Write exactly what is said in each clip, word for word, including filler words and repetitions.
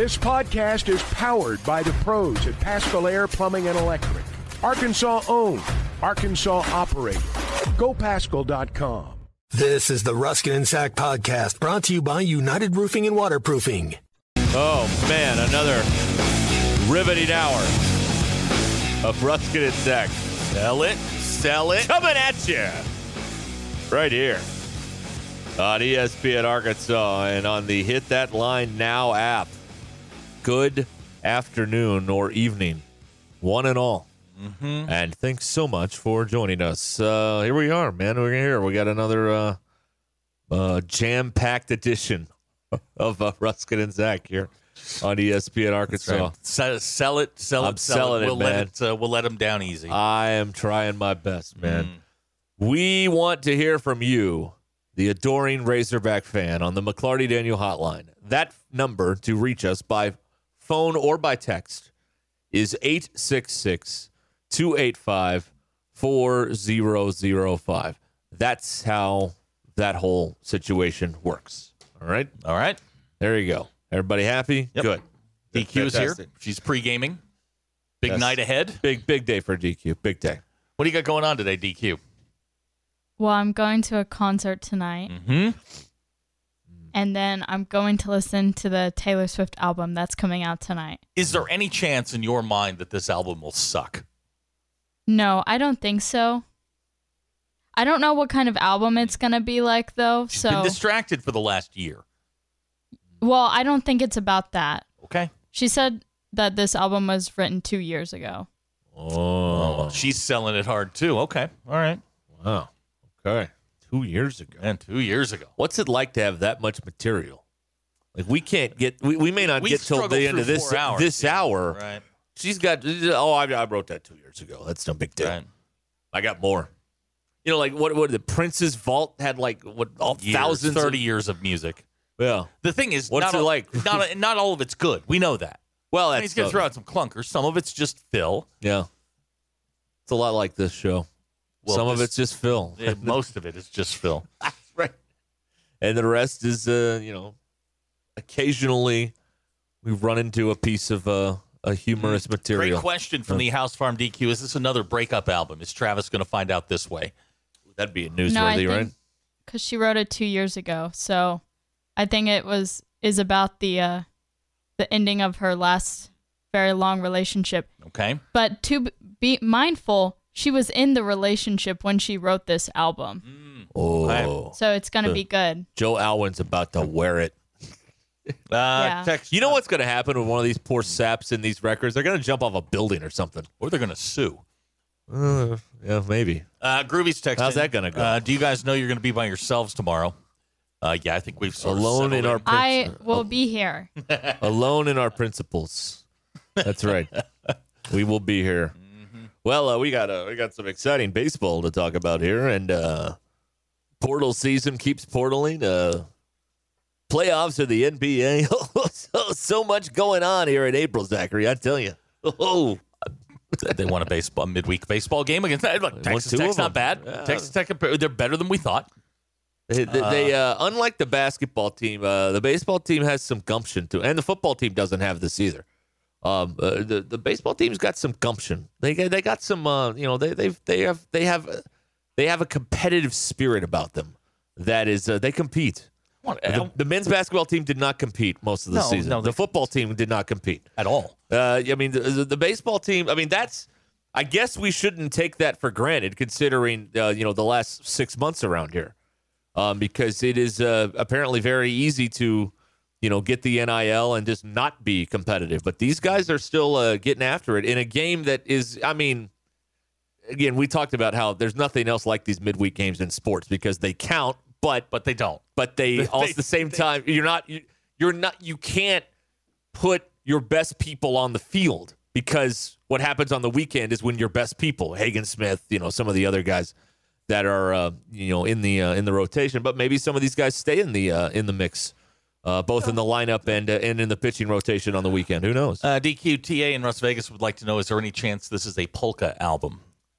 This podcast is powered by the pros at Paschal Air Plumbing and Electric. Arkansas owned, Arkansas operated. Go Paschal dot com. This is the Ruskin and Sack podcast, brought to you by United Roofing and Waterproofing. Oh, man, another riveting hour of Ruskin and Sack. Sell it, sell it. Coming at you right here on E S P N Arkansas and on the Hit That Line Now app. Good afternoon or evening, one and all. Mm-hmm. And thanks so much for joining us. Uh, here we are, man. We're here. We got another uh, uh, jam-packed edition of uh, Ruskin and Zach here on E S P N Arkansas. Right. Sell, sell it, sell I'm it, sell selling it. it, We'll man. let it. Uh, we'll let them down easy. I am trying my best, man. Mm. We want to hear from you, the adoring Razorback fan, on the McLarty Daniel hotline. That number to reach us by phone or by text is eight six six, two eight five, four zero zero five. That's how that whole situation works. All right? All right. There you go. Everybody happy? Yep. Good. D Q's here. Fantastic. She's pre-gaming. Big Yes. night ahead. Big, big day for D Q. Big day. What do you got going on today, D Q? Well, I'm going to a concert tonight. Mm-hmm. And then I'm going to listen to the Taylor Swift album that's coming out tonight. Is there any chance in your mind that this album will suck? No, I don't think so. I don't know what kind of album it's going to be like, though. She's so, been distracted for the last year. well, I don't think it's about that. Okay. She said that this album was written two years ago. Oh. She's selling it hard, too. Okay. All right. Wow. Okay. Two years ago. And two years ago. What's it like to have that much material? Like, we can't get, we, we may not We get till struggle the end of through this four hours, this yeah. hour. Right. She's got, oh, I, I wrote that two years ago. That's no big deal. Right. I got more. You know, like, what, what, the Prince's Vault had, like, what, all Years, thousands thirty of, years of music. yeah. The thing is, What's not it all, like? not, not all of it's good. We know that. Well, I mean, that's he's going to the- throw out some clunkers. Some of it's just Phil. Yeah. It's a lot like this show. Well, Some of this- it's just Phil. Yeah, most of it is just Phil. Right. And the rest is, uh, you know, occasionally we run into a piece of uh, a humorous material. Great question from the House Farm D Q. Is this another breakup album? Is Travis going to find out this way? That'd be No, I newsworthy, right? think because she wrote it two years ago. So I think it was is about the uh, the ending of her last very long relationship. Okay. But to b- be mindful, she was in the relationship when she wrote this album. Oh. So it's going to be good. Joe Alwyn's about to wear it. Uh, Yeah. text, You know what's going to happen with one of these poor saps in these records? They're going to jump off a building or something. Or they're going to sue. Uh, yeah, maybe. Uh, Groovy's texting. How's that gonna go? Uh, do you guys know you're going to be by yourselves tomorrow? Uh, yeah, I think we've sort of Alone in settled our I princ- will be here. alone in our principles. That's right. We will be here. Well, uh, we got uh, we got some exciting baseball to talk about here, and uh, portal season keeps portaling. Uh, playoffs of the N B A. so so much going on here in April, Zachary. I tell you. Oh, They won a baseball midweek baseball game against look, Texas two Tech's of not them. bad. Yeah. Texas Tech, they're better than we thought. they, they, they uh, unlike the basketball team, uh, the baseball team has some gumption too, and the football team doesn't have this either. Um, uh, the the baseball team's got some gumption. They they got some. Uh, you know, they they they have they have they have a competitive spirit about them. That is, uh, they compete. What, The, the men's basketball team did not compete most of the No, season. no, the they- football team did not compete. at all. Uh, I mean, the, the, the baseball team. I mean, that's. I guess we shouldn't take that for granted, considering uh, you know the last six months around here, um, because it is uh, apparently very easy to, you know, get the N I L and just not be competitive. But these guys are still uh, getting after it in a game that is. I mean, again, we talked about how there's nothing else like these midweek games in sports because they count, but But they don't. but they, They- also at the same time you're not you, you're not you can't put your best people on the field because what happens on the weekend is when your best people, Hagen Smith, you know, some of the other guys that are uh, you know in the uh, in the rotation, but maybe some of these guys stay in the uh, in the mix, uh, both in the lineup and uh, and in the pitching rotation on the weekend. Who knows? Uh, D Q T A in Las Vegas would like to know: is there any chance this is a polka album?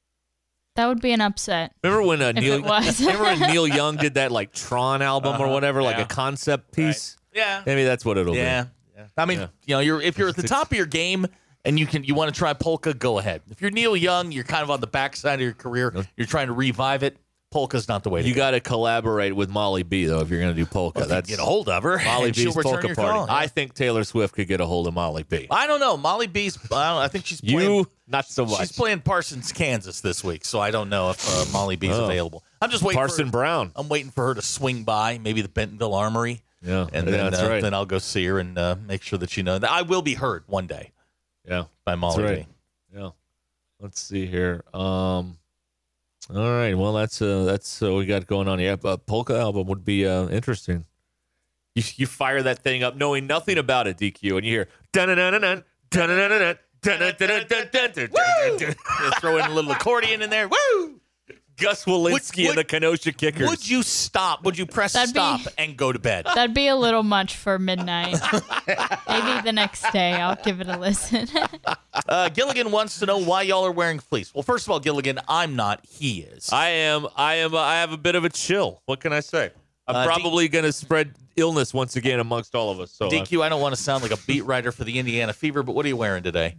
That would be an upset. Remember when uh, If Neil it was. remember when Neil Young did that like Tron album or Uh-huh, whatever, like yeah. a concept piece? Yeah. Maybe that's what it'll Yeah. be. I mean, Yeah. you know, you're if you're at the top of your game and you can you want to try polka, go ahead. If you're Neil Young, you're kind of on the backside of your career. You're trying to revive it. Polka's not the way to You go. got to collaborate with Molly B, though, if you're going to do polka. Well, if you That's get a hold of her. Molly and she'll B's return polka your party. call. I think Taylor Swift could get a hold of Molly B. I don't know. Molly B's. I, don't know, I think she's playing. You, not so much. She's playing Parsons, Kansas this week, so I don't know if uh, Molly B's Oh. available. I'm just waiting. Parson for, Brown. I'm waiting for her to swing by, maybe the Bentonville Armory. Yeah, and yeah, then that's uh, right. then I'll go see her and uh, make sure that she knows. I will be heard one day Yeah, by Molly that's right. B. Yeah. Let's see here. Um, all right. Well, that's uh, that's uh, we got going on here. A polka album would be uh, interesting. You you fire that thing up knowing nothing about it, D Q, and you hear dun dun dun dun dun dun dun dun dun dun dun. Throw in a little accordion in there. Woo! Gus Walensky and the Kenosha Kickers. Would you stop? Would you press That'd be- stop and go to bed? That'd be a little much for midnight. Maybe the next day I'll give it a listen. Uh, Gilligan wants to know why y'all are wearing fleece. Well, first of all, Gilligan, I'm not. He is. I am. I am. Uh, I have a bit of a chill. What can I say? I'm Uh, probably going to spread illness once again amongst all of us. So D uh, Q, I don't want to sound like a beat writer for the Indiana Fever, but what are you wearing today?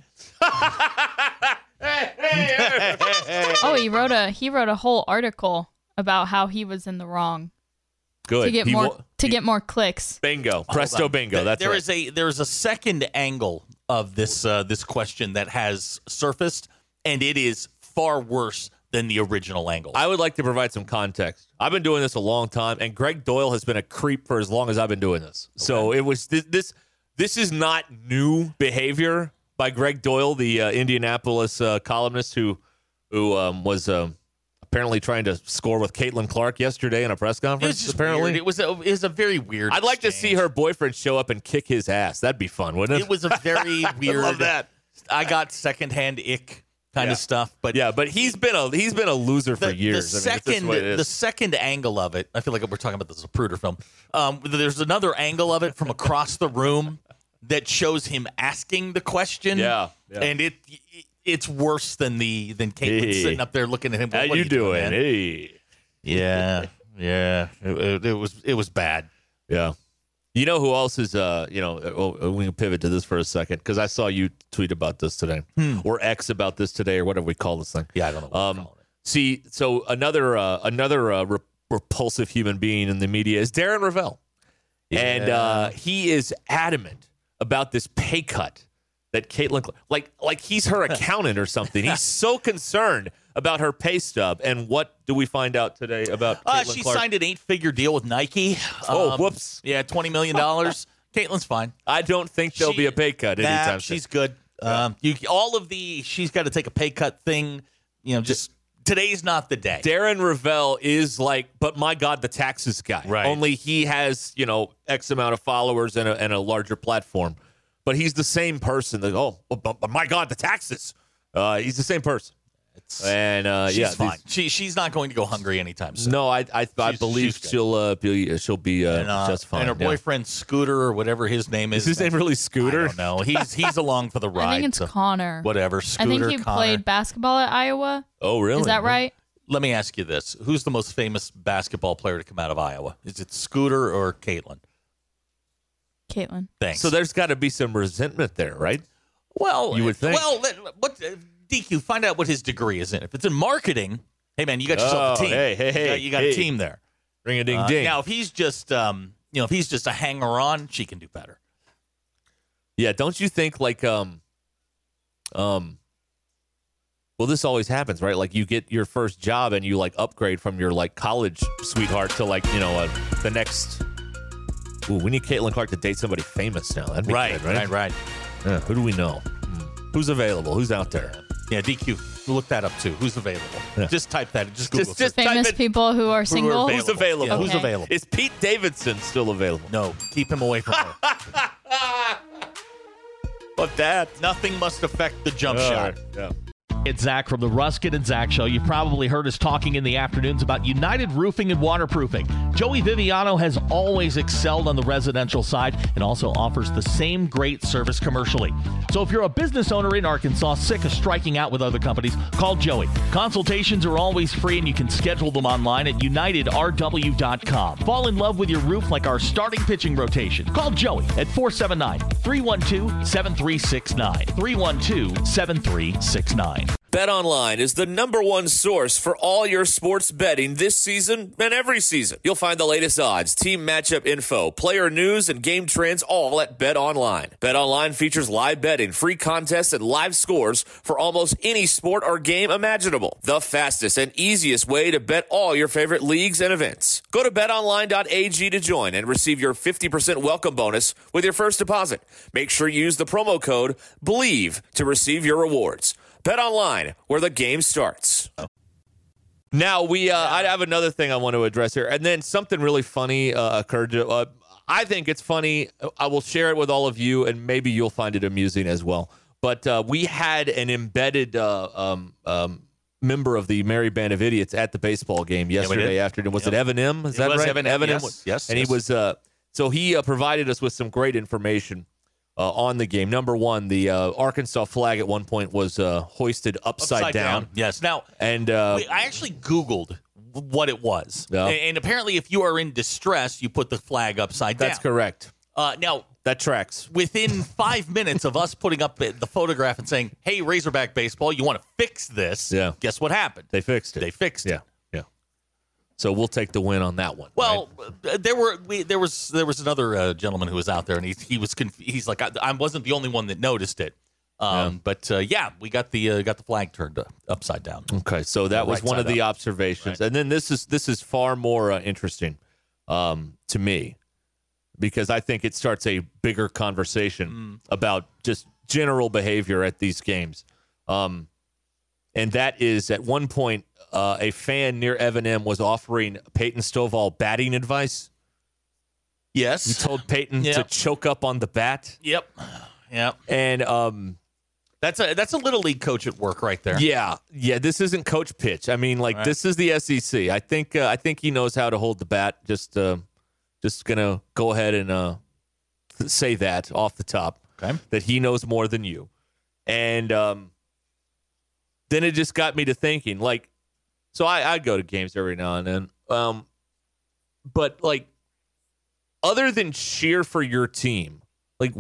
Oh, he wrote a he wrote a whole article about how he was in the wrong good. to get He more wa- to he- get more clicks. bingo, presto, Hold on. bingo. Th- That's there right. is a there is a second angle of this uh, this question that has surfaced, and it is far worse than the original angle. I would like to provide some context. I've been doing this a long time, and Greg Doyle has been a creep for as long as I've been doing this. So it was this. This, this is not new behavior by Greg Doyle, the uh, Indianapolis uh, columnist who who um, was um, apparently trying to score with Caitlin Clark yesterday in a press it was conference. just Apparently, weird. It was a, it was a very weird. I'd like to see exchange. her boyfriend show up and kick his ass. That'd be fun, wouldn't it? It was a very weird. love that. I got secondhand ick kind Yeah. of stuff, but Yeah, but he's been a he's been a loser for the, years. The I mean, it's just second, what it is. the second angle of it, I feel like we're talking about this Zapruder film. Um, there's another angle of it from across the room that shows him asking the question. Yeah, yeah. and it, it it's worse than the than Caitlin Hey. sitting up there looking at him. How What are you doing? man? Hey. Yeah, yeah. It, it, it was it was bad. Yeah. You know who else is, uh, you know, uh, we can pivot to this for a second because I saw you tweet about this today or X about this today or whatever we call this thing. Yeah, I don't know what Um, we're calling it. see, so another uh, another uh, re- repulsive human being in the media is Darren Ravel. And uh, he is adamant about this pay cut that Caitlin, like, like he's her accountant or something. He's so concerned about her pay stub. And what do we find out today about Uh, Caitlin she Clark? signed an eight-figure deal with Nike. Oh, Um, whoops. Yeah, twenty million dollars. Caitlin's fine. I don't think there'll She- be a pay cut Nah, anytime soon. she's good. Um, you all of the she's got to take a pay cut thing. You know, just today's not the day. Darren Ravel is like, but my God, the taxes guy. Right. Only he has, you know, X amount of followers and a, and a larger platform. But he's the same person. That, oh, but, but my God, the taxes. Uh, he's the same person. It's, And uh, she's yeah, fine. these- She she's not going to go hungry anytime soon. No, I I, I She's- believe she's good. she'll uh, be she'll be uh, And, uh, just fine. and her yeah. boyfriend Scooter or whatever his name is. Is his name really Scooter? I don't know. He's he's along for the ride. I think it's so Connor. whatever. I Scooter. think he Connor. played basketball at Iowa. Oh, really? Is that right? Let me ask you this: who's the most famous basketball player to come out of Iowa? Is it Scooter or Caitlin? Caitlin. Thanks. So there's got to be some resentment there, right? Well, You would think. Well, let- what uh, D Q? Find out what his degree is in. If it's in marketing, hey man, you got yourself Oh, a team. hey, hey, You got, hey, you got hey. a team there. Ring a ding Uh, ding. Now, if he's just, um, you know, if he's just a hanger on, she can do better. Yeah, don't you think like um um well this always happens, right? Like you get your first job and you like upgrade from your like college sweetheart to like, you know, uh, the next Ooh, we need Caitlin Clark to date somebody famous now. That'd be Right, good, right? right, right. Yeah, who do we know? Hmm. Who's available? Who's out there? Yeah, D Q, look that up too. Who's available? Yeah. Just type that. Just Google. Just just Famous type it. people who are single. Who's available? Yeah, Who's Okay. available? Is Pete Davidson still available? No, keep him away from her. But that Nothing must affect the jump shot. Yeah. It's Zach from the Ruskin and Zach Show. You've probably heard us talking in the afternoons about United Roofing and Waterproofing. Joey Viviano has always excelled on the residential side and also offers the same great service commercially. So if you're a business owner in Arkansas sick of striking out with other companies, call Joey. Consultations are always free and you can schedule them online at united r w dot com. Fall in love with your roof like our starting pitching rotation. Call Joey at four seven nine, three one two, seven three six nine. three one two, seven three six nine. BetOnline is the number one source for all your sports betting this season and every season. You'll find the latest odds, team matchup info, player news, and game trends all at BetOnline. BetOnline features live betting, free contests, and live scores for almost any sport or game imaginable. The fastest and easiest way to bet all your favorite leagues and events. Go to bet online dot a g to join and receive your fifty percent welcome bonus with your first deposit. Make sure you use the promo code BELIEVE to receive your rewards. BetOnline, where the game starts. Now, we, uh, I have another thing I want to address here. And then something really funny uh, occurred. To, uh, I think it's funny. I will share it with all of you, and maybe you'll find it amusing as well. But uh, we had an embedded uh, um, um, member of the Merry Band of Idiots at the baseball game yesterday yeah, afternoon. Was yep. it Evan M? Is It that was right? Evan M, Evan yes, was, yes, And yes. he was, uh, so he uh, provided us with some great information. Uh, on the game. Number one, the uh, Arkansas flag at one point was uh, hoisted upside, Upside down. down. Yes. Now, And uh, wait, I actually Googled what it was. Yeah. And, and apparently, if you are in distress, you put the flag upside down. that's correct. Uh, now, That tracks. within five minutes of us putting up the photograph and saying, hey, Razorback Baseball, you want to fix this? Yeah. Guess what happened? They fixed it. They fixed yeah. it. Yeah. So we'll take the win on that one. Well, right? uh, there were we, there was there was another uh, gentleman who was out there, and he he was conf- he's like I, I wasn't the only one that noticed it, um, Yeah. but uh, yeah, we got the uh, got the flag turned uh, upside down. Okay, so that The was right one of side the up. observations, Right. and then this is this is far more uh, interesting um, to me because I think it starts a bigger conversation Mm. about just general behavior at these games, um, and that is at one point uh, a fan near Evan M was offering Peyton Stovall batting advice. Yes. He told Peyton to Yep. choke up on the bat, Yep. Yep. and um, That's a that's a little league coach at work right there. Yeah, yeah. This isn't coach pitch. I mean, like Right. this is the S E C. I think uh, I think he knows how to hold the bat. Just uh, just gonna go ahead and uh, th- say that off the top. Okay. That he knows more than you, and um, then it just got me to thinking. Like, so I I go to games every now and then, um, but like, other than cheer for your team, like.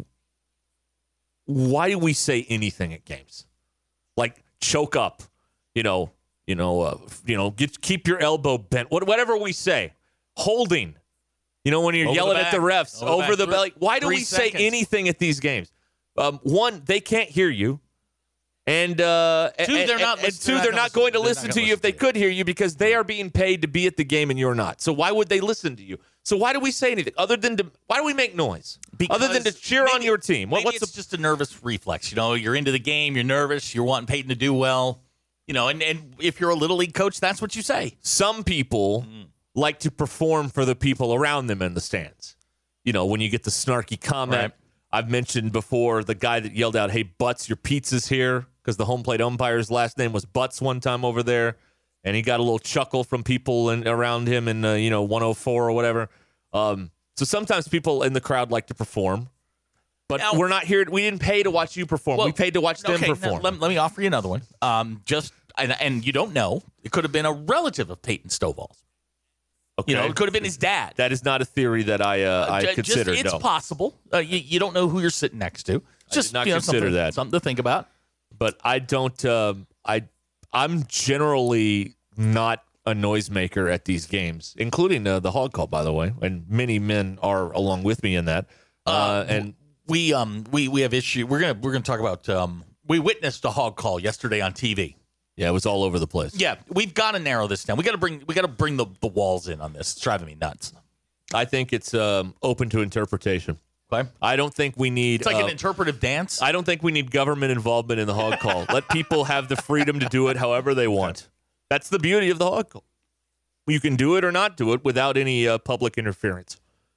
Why do we say anything at games? Like choke up, you know, you know, uh, you know, get, keep your elbow bent. What, whatever we say, holding. You know, when you're Over the yelling at the back. refs Over the over back. the Three- belly. Why do three we say seconds. anything at these games? Um, one, they can't hear you, and uh, Two, and, they're not and, and listen- two, they're they're not not gonna going to listen- listen they're not to you gonna if they listen to could hear you because they are being paid to be at the game and you're not. So why would they listen to you? So why do we say anything other than to? Why do we make noise other than to Because cheer on maybe- your team? What, Maybe what's it's the just a nervous reflex. You know, you're into the game, you're nervous, you're wanting Peyton to do well. You know, and, and if you're a little league coach, that's what you say. some people like to perform for the people around them in the stands. You know, when you get the snarky comment. Right. I've mentioned before the guy that yelled out, "Hey, Butts, your pizza's here," because the home plate umpire's last name was Butts one time over there, and he got a little chuckle from people in, around him in, uh, you know, one oh four or whatever. Um, so sometimes people in the crowd like to perform, but Now- we're not here. We didn't pay to watch you perform. Well, we paid to watch them okay, now, perform. let, let me offer you another one. Um, just and, and you don't know. It could have been a relative of Peyton Stovall's. okay. You know, it could have been his dad. That is not a theory that I uh, I Ju- just- consider. it's no. possible. Uh, you, you don't know who you're sitting next to. Just not you know, consider something, that. something to think about. but I don't. Um, I I'm generally not a noisemaker at these games, including uh, the hog call, by the way, and many men are along with me in that. Uh, and We um we we have issue. We're gonna we're gonna talk about um we witnessed a hog call yesterday on T V. yeah, it was all over the place. Yeah, we've got to narrow this down. We got to bring we got to bring the, the walls in on this. It's driving me nuts. I think it's um, open to interpretation. Okay, I don't think we need. it's like uh, an interpretive dance. I don't think we need government involvement in the hog call. Let people have the freedom to do it however they want. That's the beauty of the hog call. You can do it or not do it without any uh, public interference.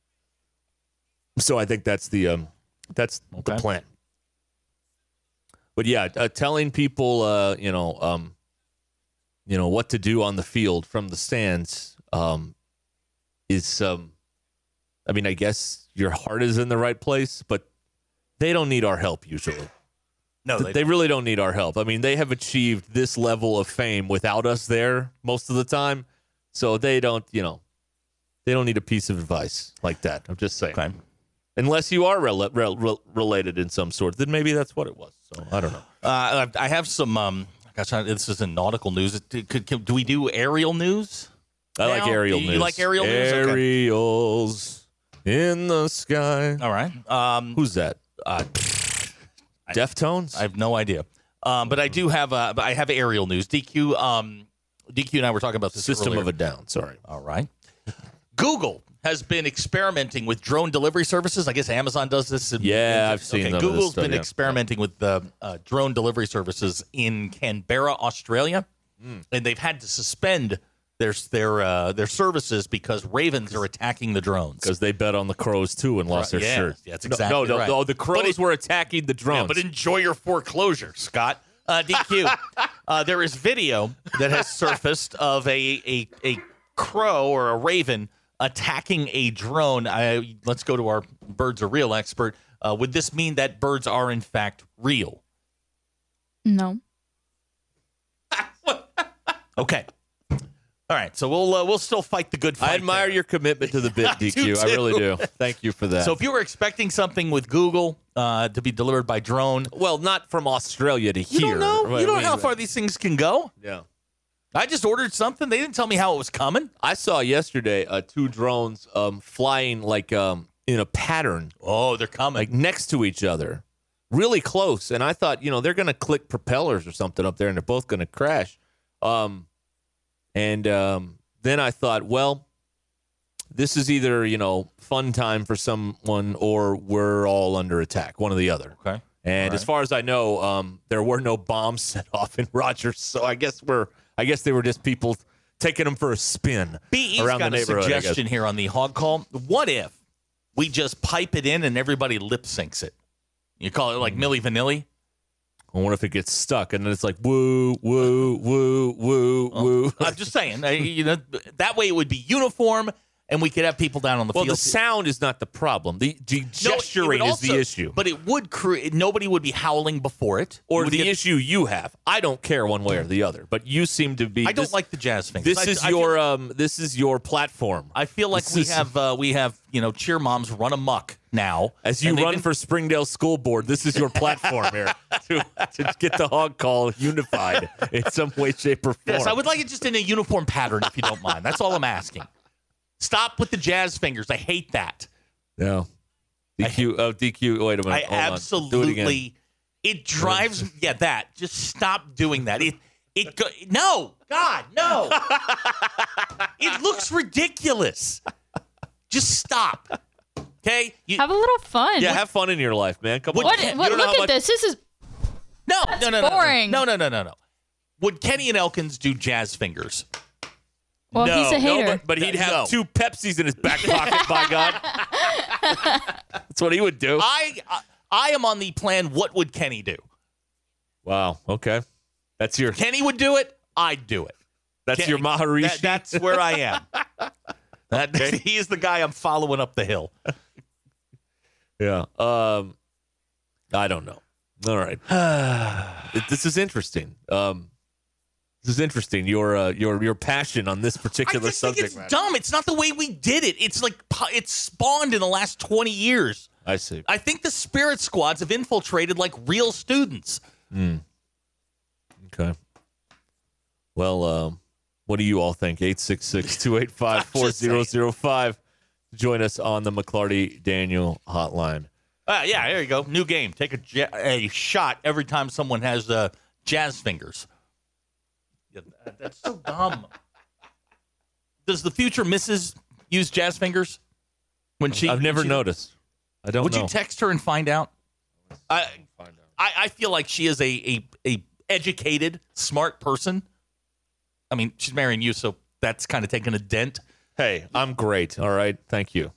So I think that's the um, that's the Okay. plan. But yeah, uh, telling people, uh, you know, um, you know what to do on the field from the stands, um, is, um, I mean, I guess your heart is in the right place, but they don't need our help usually. No, they, they really don't need our help. I mean, they have achieved this level of fame without us there most of the time. So they don't, you know, they don't need a piece of advice like that. I'm just saying. Okay. Unless you are rel- rel- rel- related in some sort, then maybe that's what it was. So I don't know. Uh, I have some, um, gosh, this is in nautical news. Could, could, do we do aerial news? I like now? aerial you news. You like aerial news? Okay. Aerials in the sky. All right. Um, Who's that? uh, Deftones? I have no idea. Um, but I do have uh, I have aerial news. D Q, um, D Q and I were talking about this System earlier. of a Down. Sorry. All right. Google has been experimenting with drone delivery services. I guess Amazon does this. In, Yeah, in, I've seen okay, them. Google's Stuff, been yeah. experimenting with the uh, drone delivery services in Canberra, Australia, Mm. and they've had to suspend their their uh, their services because ravens are attacking the drones. Because they bet on the Crows, too, and lost Right, their yeah, shirt. yeah, that's No, exactly no, no, right. no, the Crows But it- were attacking the drones. Yeah, but enjoy your foreclosure, Scott. Uh, D Q, uh, there is video that has surfaced of a, a a crow or a raven attacking a drone. I, let's go to our birds are real expert. Uh, would this mean that birds are in fact real? No. Okay. All right, so we'll uh, we'll still fight the good fight. I admire there. your commitment to the bit, I D do Q. I really too. do. Thank you for that. So if you were expecting something with Google uh, to be delivered by drone, well, not from Australia to you here. don't know. Right, You don't I know mean, how far these things can go. Yeah. I just ordered something. They didn't tell me how it was coming. I saw yesterday uh, two drones um, flying like um, in a pattern, Oh, they're coming. like next to each other, really close. And I thought, you know, they're going to click propellers or something up there, and they're both going to crash. Um, and um, then I thought, well, this is either, you know, fun time for someone or we're all under attack, one or the other. Okay. And All as right. far as I know, um, there were no bombs set off in Rogers, so I guess we're, I guess they were just people taking them for a spin B E's around got the a neighborhood. I guess. suggestion here on the hog call. What if we just pipe it in and everybody lip syncs it? You call it like Hmm. Milli Vanilli? I wonder if it gets stuck, and then it's like woo, woo, woo, woo, woo. I'm just saying. uh, you know, that way it would be uniform, and we could have people down on the Well, field. the sound is not the problem. The, the No, it gesturing would is the also- issue. But it would create. Nobody would be howling before it. Or Would the get- issue you have. I don't care one way or the other, but you seem to be. I don't this, like the jazz fingers. This I- is I your feel- um. This is your platform. I feel like This we is- have uh, we have you know cheer moms run amok now As you and they've run been- for Springdale School Board, this is your platform here to, to get the hog call unified in some way, shape, or form. Yes, I would like it just in a uniform pattern, if you don't mind. That's all I'm asking. Stop with the jazz fingers. I hate that. No. D Q. Oh, D Q. Wait a minute. I Hold on. Do it again. absolutely. It drives. Yeah, that. Just stop doing that. It. It. Go, no. God, no. It looks ridiculous. Just stop. Okay. You, Have a little fun. Yeah, have fun in your life, man. Come on. what? You what don't know look how at much- this. This is no, That's no, no, no, boring. no, no, no, no, no. Would Kenny and Elkins do jazz fingers? well. No, he's a No, hater. but, but he'd have No. two Pepsis in his back pocket, by God. That's what he would do. I. I I am on the plan. What would Kenny do? Wow. Okay. That's your Kenny would do it. I'd do it. that's Ken- your Maharishi. That- that's where I am. That, He is the guy I'm following up the hill. Yeah. Um, I don't know. All right. It- this is interesting. Um, this is interesting. Your uh, your your passion on this I particular just think subject it's matter. dumb. It's not the way we did it. It's like pu- it's spawned in the last twenty years. I see. I think the Spirit Squads have infiltrated like real students. Okay. Well, um, what do you all think? eight six six, two eight five, four zero zero five. Join us on the McClarty Daniel hotline. Uh, yeah, there you go. New game. Take a, ja- a shot every time someone has uh, jazz fingers. Yeah, that- that's so dumb. Does the future Missus use jazz fingers? When she, I've never she- noticed. I don't Would know. you text her and find out? I, I I feel like she is a, a a educated, smart person. I mean, she's marrying you, so that's kind of taking a dent. Hey, I'm great. All right. Thank you.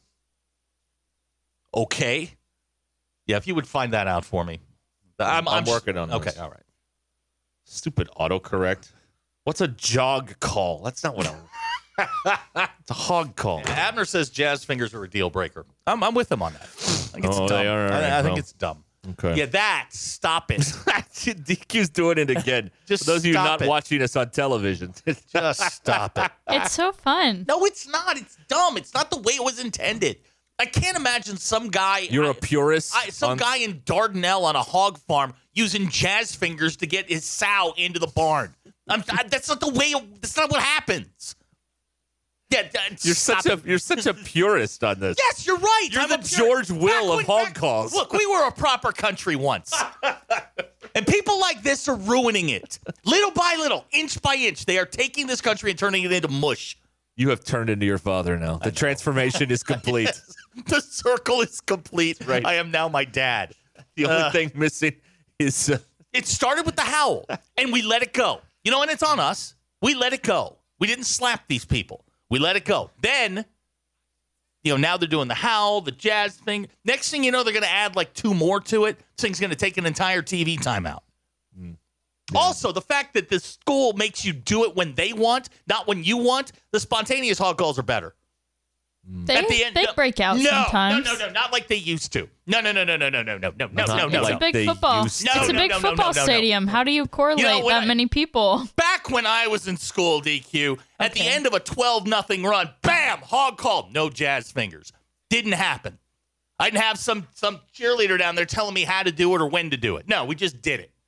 Okay. Yeah, if you would find that out for me. I'm, I'm sh- working on Okay, this. all right. Stupid autocorrect. What's a jog call? That's not what I'm. It's a hog call. Abner says jazz fingers are a deal breaker. I'm, I'm with him on that. I think it's Oh, dumb. they are, all I, right, I think well. it's dumb. Okay. Yeah, that. Stop it. D Q's doing it again. Just For those of you stop not it. watching us on television. Just stop it. It's so fun. No, it's not. It's dumb. It's not the way it was intended. I can't imagine some guy. You're I, a purist. I, some on- guy in Dardanelle on a hog farm using jazz fingers to get his sow into the barn. I'm, I, that's not the way. That's not what happens. Yeah, that- You're stop such a it. you're such a purist on this. Yes, you're right. You're I'm the a purist. George Will Back of when- hog back- calls. Look, we were a proper country once. And people like this are ruining it. Little by little, inch by inch, they are taking this country and turning it into mush. You have turned into your father now. The transformation is complete. The circle is complete. Right. I am now my dad. The only thing missing is uh, It started with the howl, and we let it go. You know, and it's on us. We let it go. We didn't slap these people. We let it go. Then, you know, now they're doing the howl, the jazz thing. Next thing you know, they're going to add like two more to it. This thing's going to take an entire T V timeout. Mm. Also, the fact that the school makes you do it when they want, not when you want, the spontaneous hog calls are better. They, At the end, they no, break out no, sometimes. No, no, no, not like they used to. No, no, no, no, no, no, no, no, no, no, Not no, no. It's like a big they football. used to. It's a No, big no, no, no, football no, no. stadium. How do you correlate You know, when that I- many people? Back when I was in school, D Q, at the Okay. end of a twelve nothing run, bam, hog called, no jazz fingers. Didn't happen. I didn't have some some cheerleader down there telling me how to do it or when to do it. No, we just did it.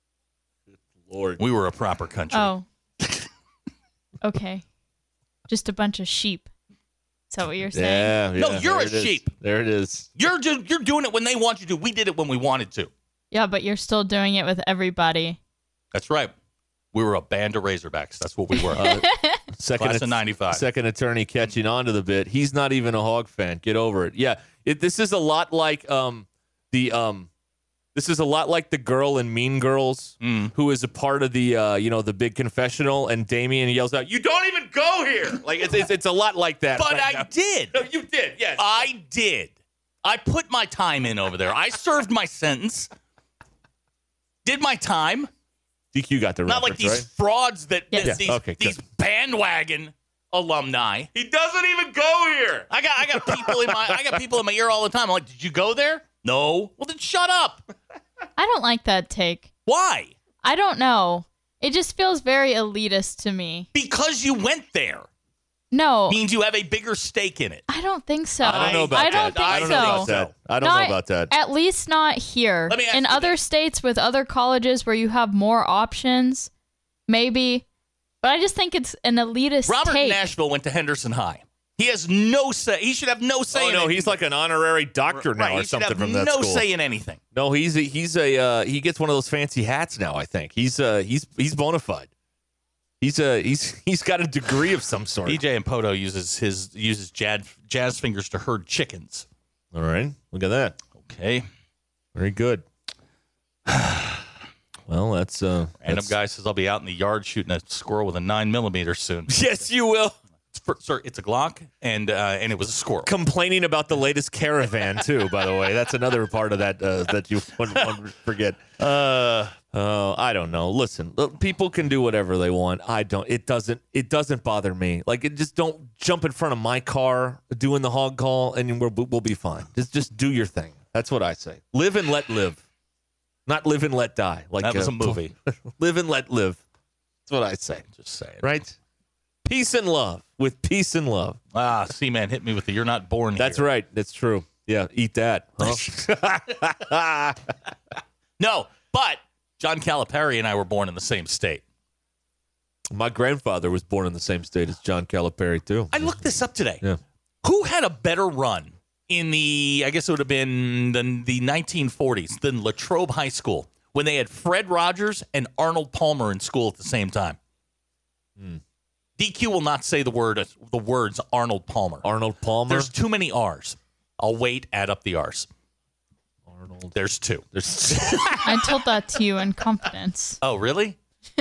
Lord. We were a proper country. Oh. Okay. Just a bunch of sheep. Is that what you're saying? Yeah, yeah. No, you're there a it is. sheep. There it is. You're just, you're doing it when they want you to. We did it when we wanted to. Yeah, but you're still doing it with everybody. That's right. We were a band of Razorbacks. That's what we were. Uh, second Class of att- ninety-five. Second attorney catching on to the bit. He's not even a hog fan. Get over it. Yeah, it, this is a lot like um the um this is a lot like the girl in Mean Girls Mm. who is a part of the uh you know the big confessional, and Damien yells out, "You don't even go here!" Like it's it's, it's a lot like that. But right I now. did. No, you did. Yes. I did. I put my time in over there. I served my sentence. Did my time. D Q got the Not like reference, these right? frauds that, Yes. that Yeah, these, okay, good. these bandwagon alumni. He doesn't even go here. I got I got people in my I got people in my ear all the time. I'm like, did you go there? No. Well then shut up. I don't like that take. Why? I don't know. It just feels very elitist to me. Because you went there No, means you have a bigger stake in it. I don't think so. I don't know about I don't that. think I don't so. know about that. I don't know Not- about that. At least not here. Let me ask In you other this. states with other colleges where you have more options, maybe. But I just think it's an elitist Robert take. Nashville went to Henderson High. He has no say. He should have no say. Oh in no, anything. he's like an honorary doctor now right, or he should something have from that no school. say in anything. No, he's a, he's a uh, he gets one of those fancy hats now. I think he's uh he's he's bona fide. He's a he's he's got a degree of some sort. B J and Poto uses his uses jazz, jazz fingers to herd chickens. All right, look at that. Okay. Very good. Well, that's uh, Random that's- guy says I'll be out in the yard shooting a squirrel with a nine millimeter soon. Yes, you will. It's for, sir, it's a Glock, and uh, and it was a squirrel. Complaining about the latest caravan too. By the way, that's another part of that uh, that you wouldn't want to forget. Uh, oh, I don't know. Listen, look, people can do whatever they want. I don't. It doesn't. It doesn't bother me. Like, it just don't jump in front of my car doing the hog call, and we're, we'll be fine. Just just do your thing. That's what I say. Live and let live, not live and let die. Like That was uh, a movie. Live and let live. That's what I say. Just saying. Right? Peace and love. With peace and love. Ah, C-Man hit me with the "You're not born That's here." right. That's true. Yeah, eat that. Huh? No, but John Calipari and I were born in the same state. My grandfather was born in the same state as John Calipari, too. I looked this up today. Yeah. Who had a better run in the, I guess it would have been the, the nineteen forties than Latrobe High School when they had Fred Rogers and Arnold Palmer in school at the same time? Hmm. D Q will not say the word the words Arnold Palmer. Arnold Palmer. There's too many R's. I'll wait, add up the R's. Arnold. There's two. There's I told that to you in confidence. Oh, really?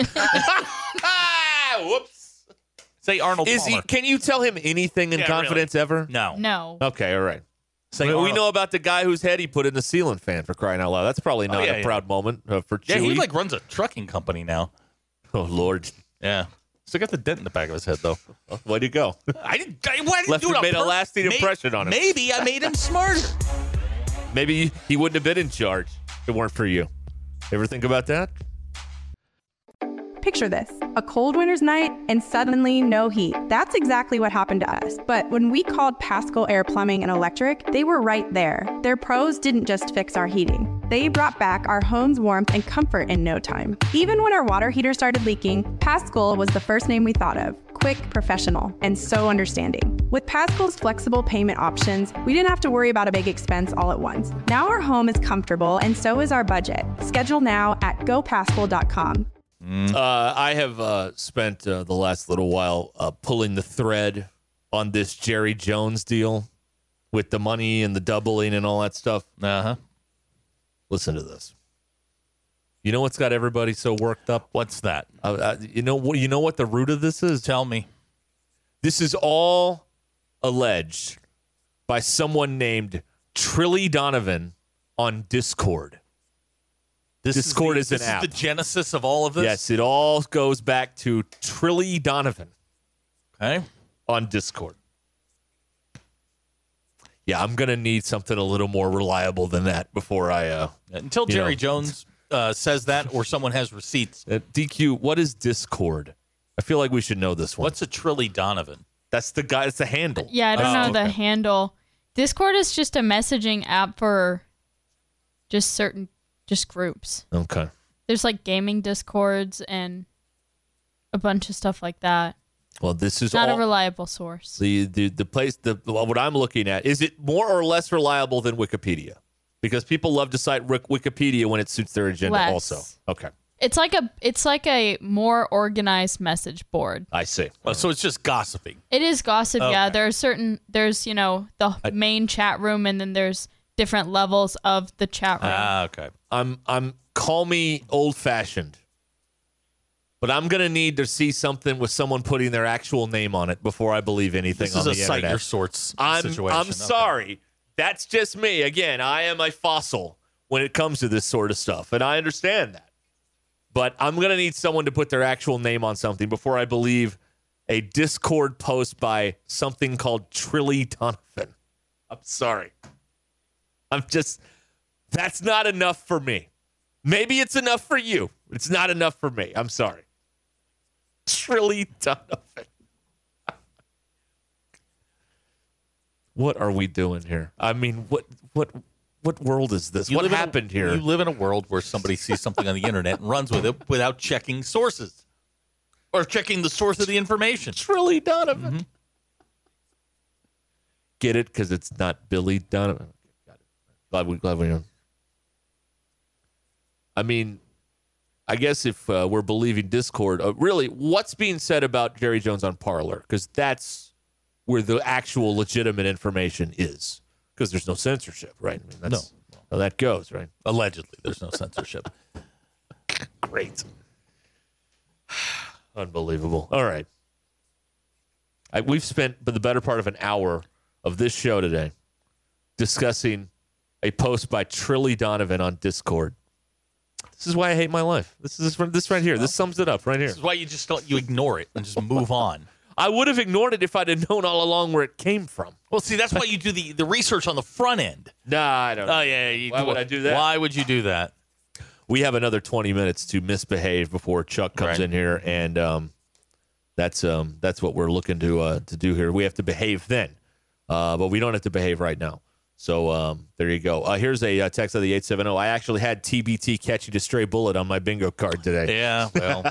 Whoops. Say Arnold Is he? Palmer. Can you tell him anything in Yeah, confidence ever? No. No. Okay, all right. Say I mean, we Arnold. know about the guy whose head he put in the ceiling fan, for crying out loud. That's probably not yeah, a yeah. proud moment uh, for Yeah, Chewy. he like runs a trucking company now. Oh, Lord. Yeah. Still got the dent in the back of his head, though. Where'd he go? I didn't. I, why did Left you do it made on a pur- lasting May- impression on him. Maybe I made him smarter. Maybe he wouldn't have been in charge if it weren't for you. Ever think about that? Picture this, a cold winter's night and suddenly no heat. That's exactly what happened to us. But when we called Paschal Air Plumbing and Electric, they were right there. Their pros didn't just fix our heating. They brought back our home's warmth and comfort in no time. Even when our water heater started leaking, Paschal was the first name we thought of. Quick, professional, and so understanding. With Paschal's flexible payment options, we didn't have to worry about a big expense all at once. Now our home is comfortable and so is our budget. Schedule now at go paschal dot com. Mm. Uh, I have uh, spent uh, the last little while uh, pulling the thread on this Jerry Jones deal with the money and the doubling and all that stuff. Uh-huh. Listen to this. You know what's got everybody so worked up? What's that? Uh, uh, you know what? You know what the root of this is? Tell me. This is all alleged by someone named Trilly Donovan on Discord. This Discord is, the, is this an app. Is the genesis of all of this? Yes, it all goes back to Trilly Donovan. Okay. On Discord. Yeah, I'm going to need something a little more reliable than that before I... Uh, Until Jerry know. Jones uh, says that or someone has receipts. Uh, D Q, what is Discord? I feel like we should know this one. What's a Trilly Donovan? That's the guy. It's the handle. Yeah, I don't Oh, know okay. the handle. Discord is just a messaging app for just certain just groups. Okay. There's like gaming Discords and a bunch of stuff like that. Well, this is Not all, a reliable source. the the the place. The what I'm looking at, is it more or less reliable than Wikipedia? Because people love to cite Wik- Wikipedia when it suits their agenda. Less. Also, okay, It's like a it's like a more organized message board. I see. Oh, so it's just gossiping. It is gossip, yeah. Okay. There are certain there's, you know, the I- main chat room and then there's different levels of the chat room. Ah, okay. I'm I'm call me old fashioned, but I'm gonna need to see something with someone putting their actual name on it before I believe anything This on is the a cite internet. your sorts I'm situation. I'm Okay. sorry. That's just me. Again, I am a fossil when it comes to this sort of stuff, and I understand that. But I'm gonna need someone to put their actual name on something before I believe a Discord post by something called Trilly Donovan. I'm sorry. I'm just, that's not enough for me. Maybe it's enough for you. It's not enough for me. I'm sorry. Trilly Donovan. What are we doing here? I mean, what what what world is this? You What live in a- happened here? You live in a world where somebody sees something on the internet and runs with it without checking sources or checking the source of the information. Trilly Donovan. Mm-hmm. Get it? Because it's not Billy Donovan. Got it. Glad we glad we know. I mean, I guess if uh, we're believing Discord, uh, really, what's being said about Jerry Jones on Parler? Because that's where the actual legitimate information is. Because there's no censorship, right? I mean, that's No. how that goes, right? Allegedly, there's no censorship. Great. Unbelievable. All right. I, we've spent the better part of an hour of this show today discussing a post by Trilly Donovan on Discord. This is why I hate my life. This is this right here. This sums it up right here. This is why you just don't you ignore it and just move on. I would have ignored it if I'd have known all along where it came from. Well, see, that's why you do the, the research on the front end. Nah, I don't know. Oh, yeah. You Why do, would I do that? Why would you do that? We have another twenty minutes to misbehave before Chuck comes Right. in here, and um, that's um, that's what we're looking to uh, to do here. We have to behave then, uh, but we don't have to behave right now. So um, there you go. Uh, here's a uh, text of the eight seven zero. I actually had T B T catching a stray bullet on my bingo card today. Yeah, well.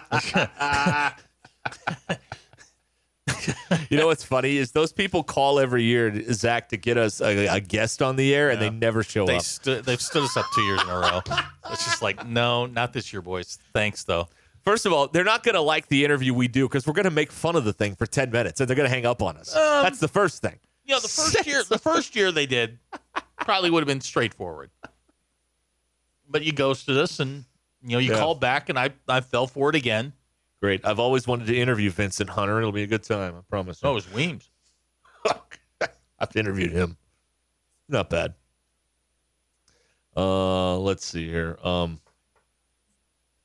You know what's funny is those people call every year, Zach, to get us a, a guest on the air, and Yeah. they never show They up. stu- they've stood us up two years in a row. It's just like, no, not this year, boys. Thanks, though. First of all, they're not going to like the interview we do because we're going to make fun of the thing for ten minutes, and they're going to hang up on us. Um, That's the first thing. You know, the first year, the first year they did probably would have been straightforward. But you ghosted us, and you know you Yeah. called back, and I, I fell for it again. Great. I've always wanted to interview Vincent Hunter. It'll be a good time, I promise. Oh, it was Weems. I've interviewed him. Not bad. Uh, let's see here. Um,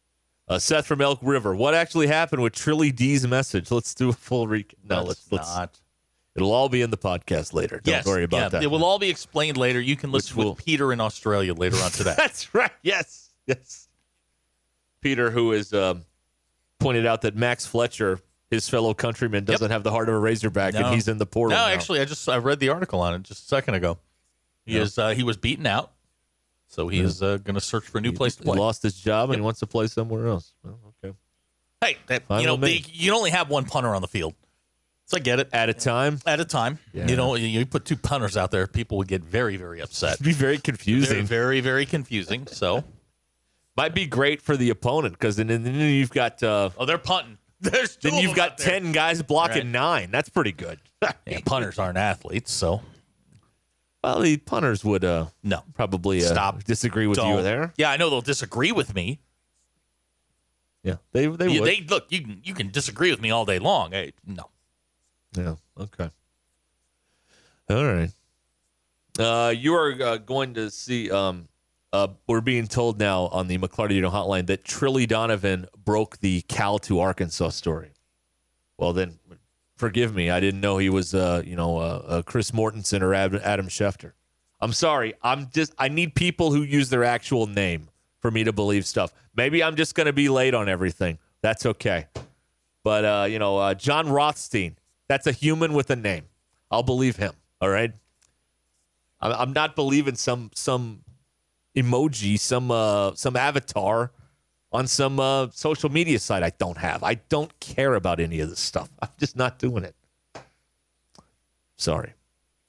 Uh, Seth from Elk River. What actually happened with Trilly D's message? Let's do a full recap. No, let's, let's not. It'll all be in the podcast later. Don't yes, worry about yeah, that. It will all be explained later. You can listen Which will- with Peter in Australia later on today. That's right. Yes. Yes. Peter, who has um, pointed out that Max Fletcher, his fellow countryman, doesn't Yep. have the heart of a Razorback, No. and he's in the portal No, now. actually, I just I read the article on it just a second ago. He Yeah. is uh, he was beaten out, so he Yeah. is uh, going to search for a new place to He play. lost his job, and Yep. he wants to play somewhere else. Well, okay. Hey, that, Fine you know with me. the, you can only have one punter on the field, so I get it. At a time, At a time, Yeah. you know, you, you put two punters out there, people would get very, very upset. it'd be very confusing. Very, very, very confusing. So, Might be great for the opponent because then, then you've got uh, oh, they're punting. There's two then of you've them got out there. ten guys blocking Right. nine. That's pretty good. Yeah, punters aren't athletes, so Well, the punters would uh, no. probably uh, Stop. disagree with you Don't. there. Yeah, I know they'll disagree with me. Yeah, they they You- would. they look. You can you can disagree with me all day long. Hey, no. Yeah. Okay. All right. Uh, you are uh, going to see. Um, uh, we're being told now on the McLarty hotline that Trilly Donovan broke the Cal to Arkansas story. Well, then, forgive me. I didn't know he was, uh, you know, uh, uh, Chris Mortensen or Ad- Adam Schefter. I'm sorry. I'm just. I need people who use their actual name for me to believe stuff. Maybe I'm just going to be late on everything. That's okay. But uh, you know, uh, John Rothstein. That's a human with a name. I'll believe him. All right. I'm, I'm not believing some some emoji, some uh, some avatar on some uh, social media site I don't have. I don't care about any of this stuff. I'm just not doing it. Sorry.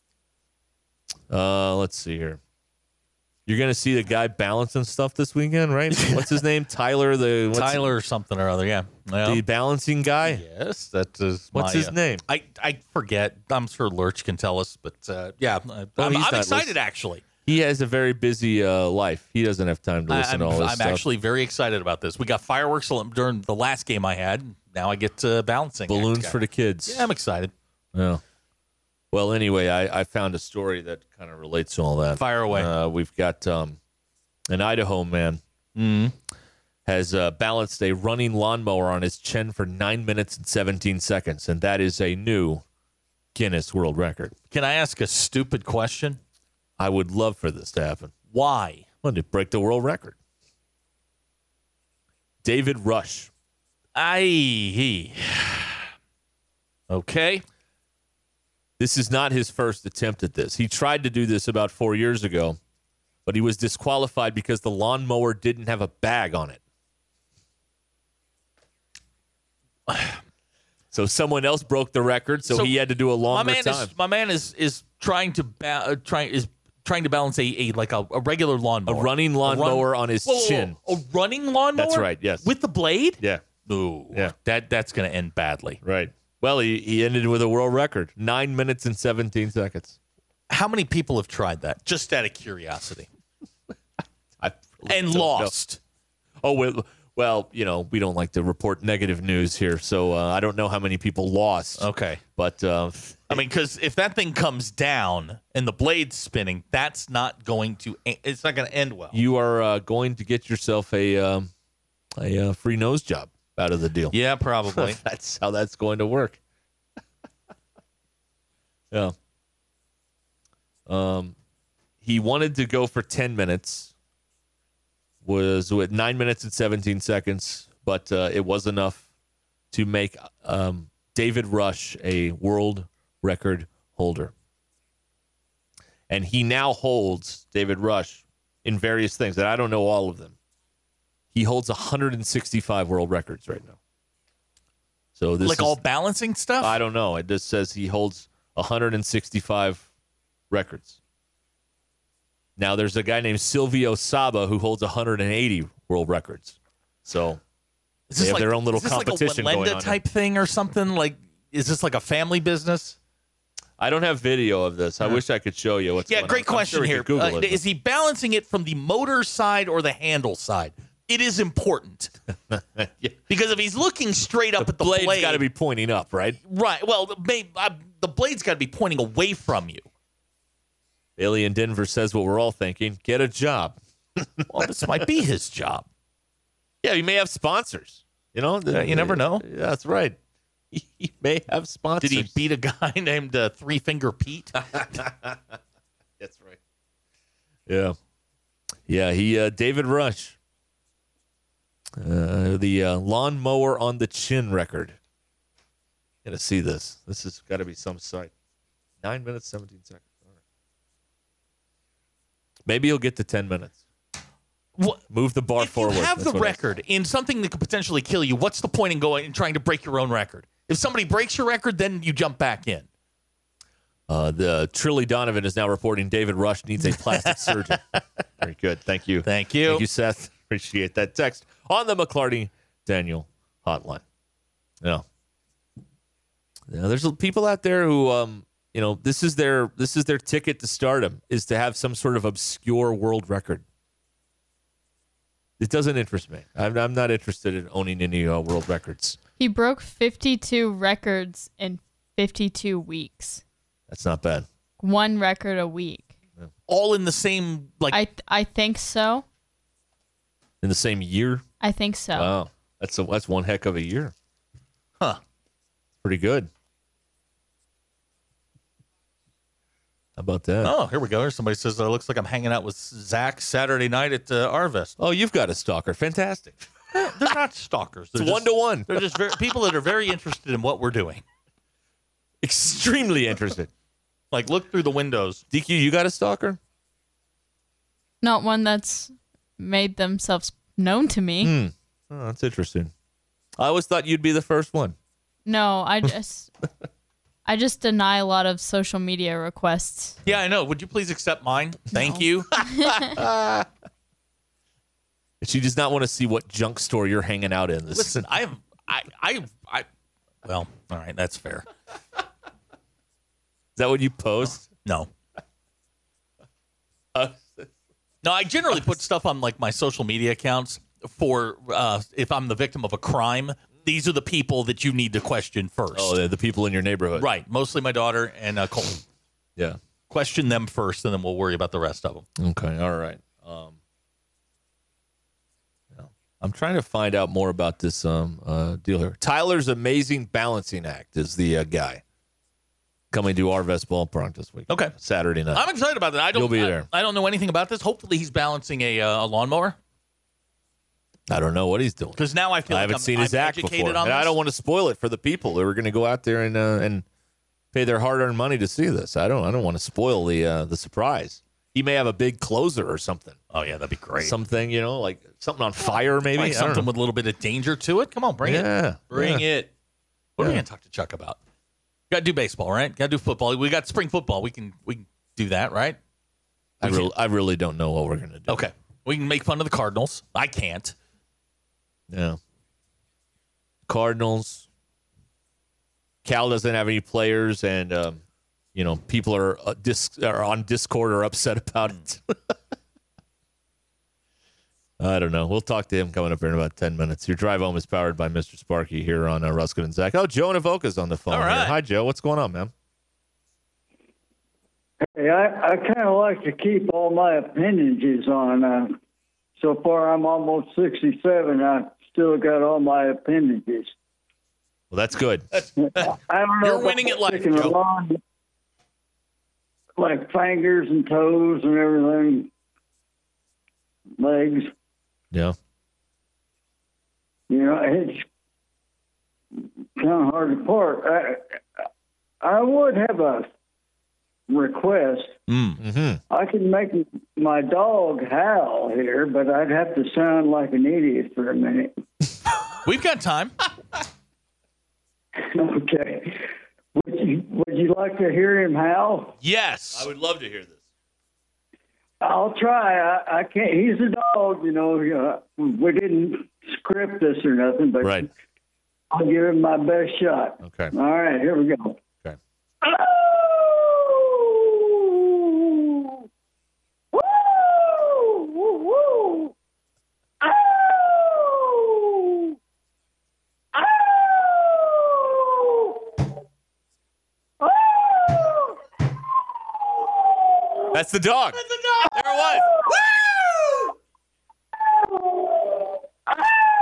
Uh, let's see here. You're gonna see the guy balancing stuff this weekend, right? What's his name? Tyler the what's Tyler or something or other. Yeah. Well, the balancing guy. yes, that is. What's my, his uh, name? I I forget. I'm sure Lurch can tell us, but uh, yeah, uh, Well, I'm, he's I'm not excited listening. actually. He has a very busy uh, life. He doesn't have time to listen I'm, to all this I'm stuff. actually very excited about this. We got fireworks during the last game I had. Now I get uh, balancing Balloons act. for the kids. Yeah, I'm excited. Yeah. Well, anyway, I, I found a story that kind of relates to all that. Fire away. Uh, we've got um, an Idaho man Mm. has uh, balanced a running lawnmower on his chin for nine minutes and seventeen seconds, and that is a new Guinness World Record. Can I ask a stupid question? I would love for this to happen. Why? Well, to break the world record. David Rush. I. Okay. This is not his first attempt at this. He tried to do this about four years ago, but he was disqualified because the lawnmower didn't have a bag on it. So someone else broke the record, so, So he had to do a My longer man time. is my man is is trying to ba- uh, trying is trying to balance a, a like a, a regular a lawnmower, running lawnmower on his Whoa, whoa, whoa. chin. A running lawnmower. That's right, yes. With the blade. Yeah, Ooh, Yeah. That that's going to end badly. right. Well, he, he ended with a world record, nine minutes and seventeen seconds. How many people have tried that? Just out of curiosity, I really and don't know. lost. Oh, well, well, you know, we don't like to report negative news here, so uh, I don't know how many people lost. Okay. But uh, I mean, because if that thing comes down and the blade's spinning, that's not going to. It's not going to end well. you are uh, going to get yourself a um, a uh, free nose job out of the deal. Yeah, probably. That's how that's going to work. Yeah. Um, he wanted to go for ten minutes. Was with nine minutes and seventeen seconds, but uh, it was enough to make um, David Rush a world record holder. And he now holds, David Rush, in various things, and I don't know all of them. He holds one hundred sixty-five world records right now. So this like is, all balancing stuff. I don't know. It just says he holds one hundred sixty-five records. Now there's a guy named Silvio Saba who holds one hundred eighty world records. So Is they this have like, their own little is this competition like a going Wallenda on type thing or something. Like, is this like a family business? I don't have video of this. I wish I could show you what's Yeah, going great on. I'm question sure we here. could Google Uh, it, is he balancing it from the motor side or the handle side? It is important but- Yeah. because if he's looking straight up The at the blade's blade, got to be pointing up, right? right. Well, the, may- uh, the blade's got to be pointing away from you. Bailey in Denver says what we're all thinking. Get a job. Well, this might be his job. Yeah, he may have sponsors. You know, Uh, you never know. Yeah, that's right. He may have sponsors. Did he beat a guy named uh, Three Finger Pete? That's right. Yeah. Yeah, he uh, David Rush. Uh, the uh, lawnmower on the chin record. Gotta see this. This has got to be some site. Nine minutes, seventeen seconds. All right. Maybe he'll get to ten minutes. What? Move the bar If forward. you have That's the what I- record in something that could potentially kill you, what's the point in going and trying to break your own record? If somebody breaks your record, then you jump back in. Uh, the Trilly Donovan is now reporting David Rush needs a plastic surgeon. Very good. Thank you. Thank you. Thank you, Seth. Appreciate that text on the McClarty Daniel hotline. Yeah. Yeah, there's people out there who, um, you know, this is their this is their ticket to stardom, is to have some sort of obscure world record. It doesn't interest me. I'm, I'm not interested in owning any uh, world records. He broke fifty-two records in fifty-two weeks. That's not bad. One record a week. All in the same, like, I th- I think so. In the same year? I think so. Wow. That's a, that's one heck of a year. huh. Pretty good. How about that? Oh, here we go. Here somebody says, uh, looks like I'm hanging out with Zach Saturday night at uh, Arvest. Oh, you've got a stalker. Fantastic. They're not stalkers. They're It's just, one to one. They're just very, people that are very interested in what we're doing. Extremely interested. Like, look through the windows. D Q, you got a stalker? Not one that's made themselves known to me. Hmm. Oh, that's interesting. I always thought you'd be the first one. No, I just I just deny a lot of social media requests. Yeah, I know. Would you please accept mine? Thank No. you. She does not want to see what junk store you're hanging out in. This Listen, I have, I, I, I, well, all right, that's fair. Is that what you post? No. Uh, No, I generally put stuff on like my social media accounts for uh, if I'm the victim of a crime. These are the people that you need to question first. oh, the, the people in your neighborhood. Right. Mostly my daughter and uh, Colton. Yeah. Question them first, and then we'll worry about the rest of them. Okay. All right. Um, yeah. I'm trying to find out more about this um, uh, deal here. Tyler's Amazing Balancing Act is the uh, guy coming to Arvest Ballpark this week. Okay. Saturday night. I'm excited about that. I don't. You'll be I- there. I, don't know anything about this. Hopefully, he's balancing a, uh, a lawnmower I don't know what he's doing. because now I feel I like haven't I'm, seen his I'm act educated before. on And I this. don't want to spoil it for the people who are going to go out there and uh, and pay their hard-earned money to see this. I don't. I don't want to spoil the uh, the surprise. He may have a big closer or something. Oh yeah, that'd be great. Something, you know, like something on fire, maybe. Like I don't something know. with a little bit of danger to it. Come on, bring it. Yeah, Bring yeah. it. What are we Yeah. gonna talk to Chuck about? Got to do baseball, right? Got to do football. We got spring football. We can we can do that, right? I, We really, can't. I really don't know what we're going to do. Okay. We can make fun of the Cardinals. I can't. Yeah. Cardinals. Cal doesn't have any players, and um, you know people are uh, dis- are on Discord or upset about it. I don't know. We'll talk to him coming up here in about ten minutes. Your drive home is powered by Mister Sparky here on uh, Ruskin and Zach. Oh, Joe and Avoca's on the phone. All here. right. Hi, Joe. What's going on, man? Hey, I, I kind of like to keep all my appendages on. Uh, so far, I'm almost sixty-seven. I still got all my appendages. Well, that's good. I don't know. You're about winning at life, sticking Joe. along, like fingers and toes and everything, legs. Yeah. You know, it's kind of hard to part. I, I would have a request. Mm-hmm. I can make my dog howl here, but I'd have to sound like an idiot for a minute. We've got time. Okay. Would you, would you like to hear him howl? Yes. I would love to hear this. I'll try. I, I can't. He's a dog, you know. Uh, we didn't script this or nothing, but Right. I'll give him my best shot. Okay. All right, here we go. Okay. Oh! Woo! Woo! Woo! Oh! Oh! Oh! That's the dog. That's the dog. There it was. Oh!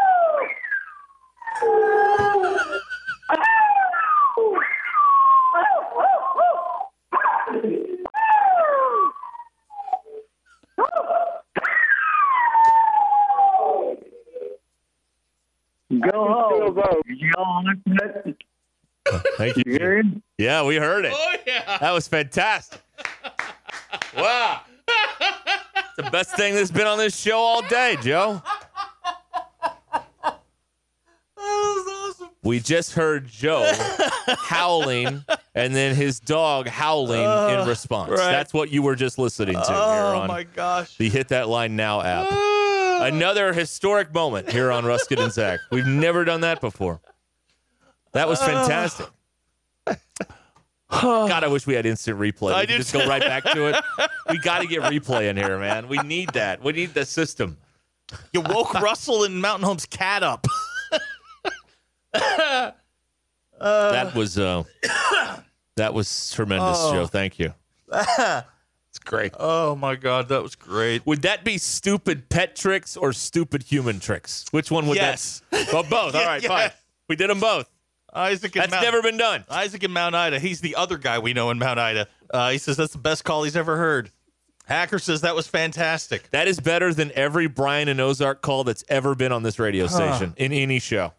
go, go. Y'all like that? Thank you. You hear him? Yeah, we heard it. Oh, yeah. That was fantastic. Wow. It's the best thing that's been on this show all day, Joe. We just heard Joe howling and then his dog howling uh, in response. Right. That's what you were just listening to oh, here on my gosh. the Hit That Line Now app. Uh, Another historic moment here on Ruskin and Zach. We've never done that before. That was fantastic. God, I wish we had instant replay. I We could just go right back to it. We got to get replay in here, man. We need that. We need the system. You woke Russell and Mountain Home's cat up. uh, that was uh, that was tremendous, oh. Joe. Thank you. It's great. Oh my God, that was great. Would that be stupid pet tricks or stupid human tricks? Which one would yes. that? Well, both. All right, yeah. fine. We did them both. Isaac That's Mount, never been done. Isaac in Mount Ida. He's the other guy we know in Mount Ida. Uh, he says that's the best call he's ever heard. Hacker says that was fantastic. That is better than every Brian and Ozark call that's ever been on this radio station in any show.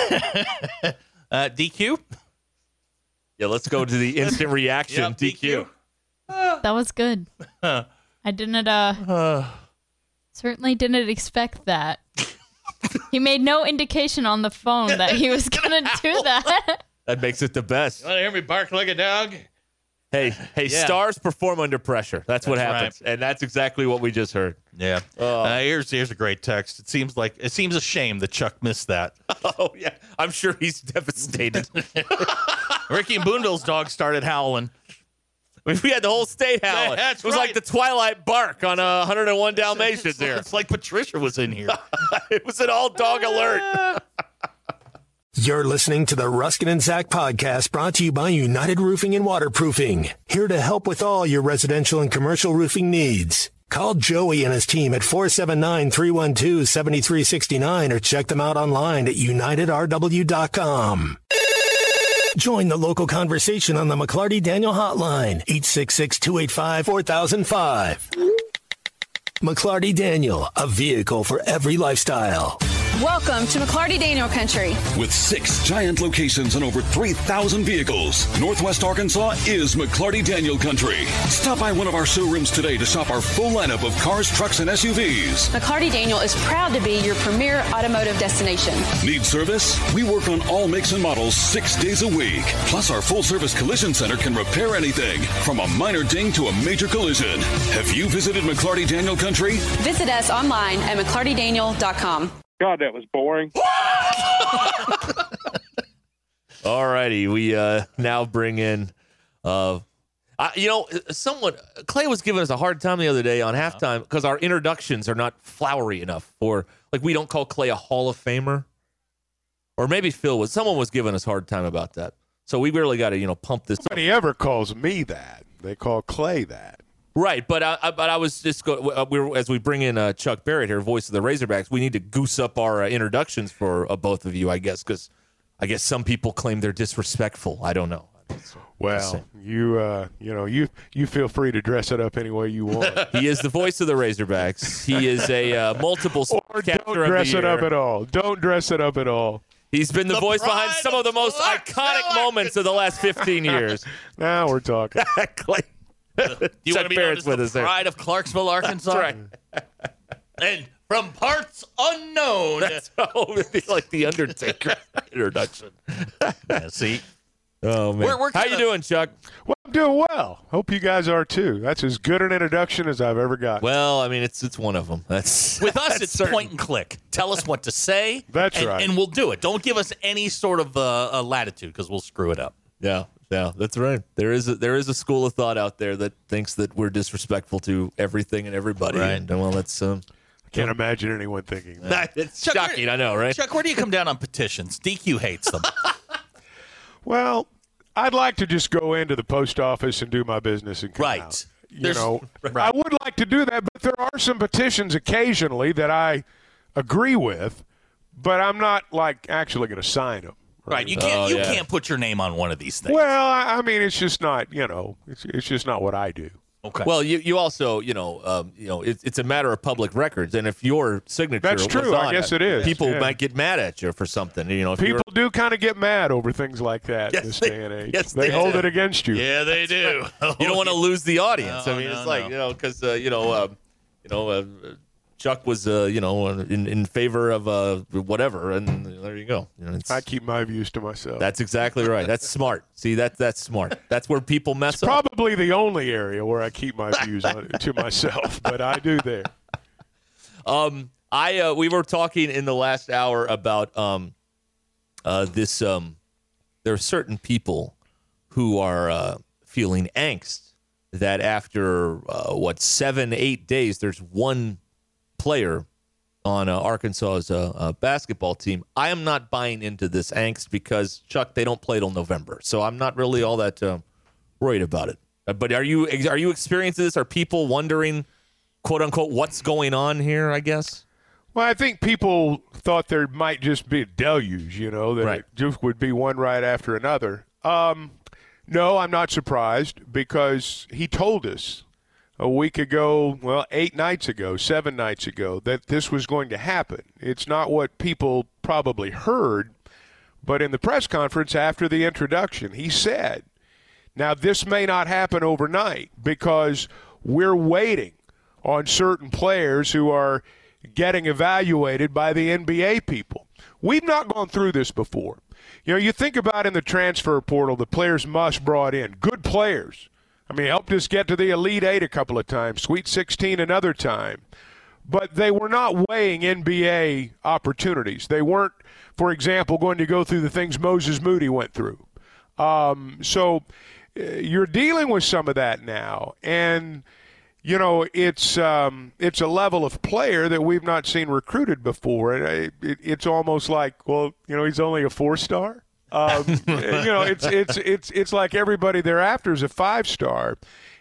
uh, D Q? Yeah, let's go to the instant reaction. Yep, D Q. D Q. That was good. I didn't, uh, certainly didn't expect that. He made no indication on the phone that he was going to do that. That makes it the best. You want to hear me bark like a dog? Hey, hey, Yeah. stars perform under pressure. That's, That's what happens. right. And that's exactly what we just heard. Yeah. Oh. Uh, here's here's a great text. It seems like it seems a shame that Chuck missed that. Oh, yeah. I'm sure he's devastated. Ricky and Boonville's dog started howling. I mean, we had the whole state howling. Yeah, that's it was right. like the Twilight bark on uh, one oh one Dalmatians it's, here. It's like Patricia was in here. It was an all-dog alert. You're listening to the Ruskin and Zach podcast, brought to you by United Roofing and Waterproofing. Here to help with all your residential and commercial roofing needs. Call Joey and his team at four seven nine, three one two, seven three six nine or check them out online at united r w dot com. Join the local conversation on the McClarty Daniel hotline, eight six six, two eight five, four thousand five. McClarty Daniel, a vehicle for every lifestyle. Welcome to McClarty Daniel Country. With six giant locations and over three thousand vehicles, Northwest Arkansas is McClarty Daniel Country. Stop by one of our showrooms today to shop our full lineup of cars, trucks, and S U Vs. McClarty Daniel is proud to be your premier automotive destination. Need service? We work on all makes and models six days a week. Plus, our full-service collision center can repair anything, from a minor ding to a major collision. Have you visited McClarty Daniel Country? Visit us online at mclarty daniel dot com. God, that was boring. All righty. We uh, now bring in, uh, uh, you know, someone, Clay was giving us a hard time the other day on halftime because our introductions are not flowery enough for, like, we don't call Clay a Hall of Famer. Or maybe Phil was, someone was giving us a hard time about that. So we really got to, you know, pump this. Nobody ever calls me that. They call Clay that. Right, but I, I, but I was just go, uh, we were, as we bring in uh, Chuck Barrett here, voice of the Razorbacks. We need to goose up our uh, introductions for uh, both of you, I guess, because I guess some people claim they're disrespectful. I don't know. So, well, you uh, you know you you feel free to dress it up any way you want. He is the voice of the Razorbacks. He is a uh, multiple or capture don't dress of the it year. up at all. Don't dress it up at all. He's been the, The voice behind pride some of the most Clarksville, iconic moments of the last fifteen years. Now we're talking. Clay. Do you Chuck want to be Barrett's known with as us the there. pride of Clarksville, Arkansas? That's right. And from parts unknown. That's oh, it'd be like the Undertaker introduction. Yeah, see? Oh man, We're- we're how kinda- you doing, Chuck? Well, I'm doing well. Hope you guys are too. That's as good an introduction as I've ever got. Well, I mean, it's it's one of them. That's With us, that's it's certain. point and click. Tell us what to say. That's and, right. And we'll do it. Don't give us any sort of uh, uh, latitude because we'll screw it up. Yeah, yeah, that's right. There is a, there is a school of thought out there that thinks that we're disrespectful to everything and everybody. Right. And, well, that's um, Can't imagine anyone thinking that. it's Chuck, shocking. where- I know, right? Chuck, where do you come down on petitions? D Q hates them. Well, I'd like to just go into the post office and do my business and come Right. out. You There's- know, right. I would like to do that, but there are some petitions occasionally that I agree with, but I'm not like actually going to sign them. Right. You can't Oh, you yeah. can't put your name on one of these things. Well, I, I mean, it's just not, you know, it's, it's just not what I do. Okay. Well, you, you also, you know, um, you know, it, it's a matter of public records, and if your signature That's true. was on I guess it, it is. people Yeah. might get mad at you for something. You know, if People you're, do kind of get mad over things like that Yes, in this they- day and age. yes, they, they hold do. it against you. Yeah, they do. you don't want to lose the audience. No, I mean, no, it's like no. you know, because uh, you know, uh, you know, uh, Chuck was, uh, you know, in, in favor of uh, whatever, and there you go. You know, it's, I keep my views to myself. that's exactly right. That's smart. See, that that's smart. That's where people mess up. Probably the only area where I keep my views on, to myself, but I do there. Um, I uh, we were talking in the last hour about um, uh, this. Um, there are certain people who are uh, feeling angst that after uh, what seven, eight days, there's one player on uh, Arkansas's uh, uh, basketball team. I am not buying into this angst because Chuck, they don't play till November, so I'm not really all that uh, worried about it. Uh, but are you are you experiencing this? Are people wondering, quote unquote, what's going on here? I guess. Well, I think people thought there might just be a deluge, you know, that Right. it just would be one right after another. Um, no, I'm not surprised because he told us a week ago, well, eight nights ago, seven nights ago, that this was going to happen. It's not what people probably heard, but in the press conference after the introduction, he said, now this may not happen overnight because we're waiting on certain players who are getting evaluated by the N B A people. We've not gone through this before. You know, you think about in the transfer portal, the players Musk brought in, good players. I mean, helped us get to the Elite Eight a couple of times, Sweet sixteen another time. But they were not weighing N B A opportunities. They weren't, for example, going to go through the things Moses Moody went through. Um, so uh, you're dealing with some of that now. And, you know, it's um, it's a level of player that we've not seen recruited before. And it, it, it's almost like, well, you know, he's only a four-star. Um, you know, it's it's it's it's like everybody thereafter is a five-star.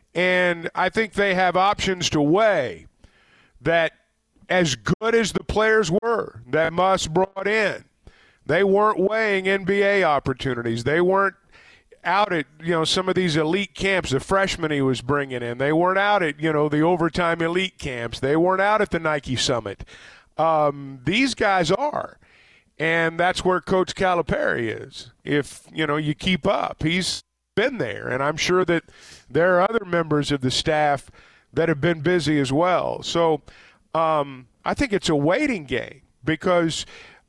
And I think they have options to weigh that as good as the players were that Musk brought in, they weren't weighing N B A opportunities. They weren't out at, you know, some of these elite camps, the freshmen he was bringing in. They weren't out at, you know, the overtime elite camps. They weren't out at the Nike Summit. Um, these guys are. And that's where Coach Calipari is. If, you know, you keep up, he's been there. And I'm sure that there are other members of the staff that have been busy as well. So um, I think it's a waiting game because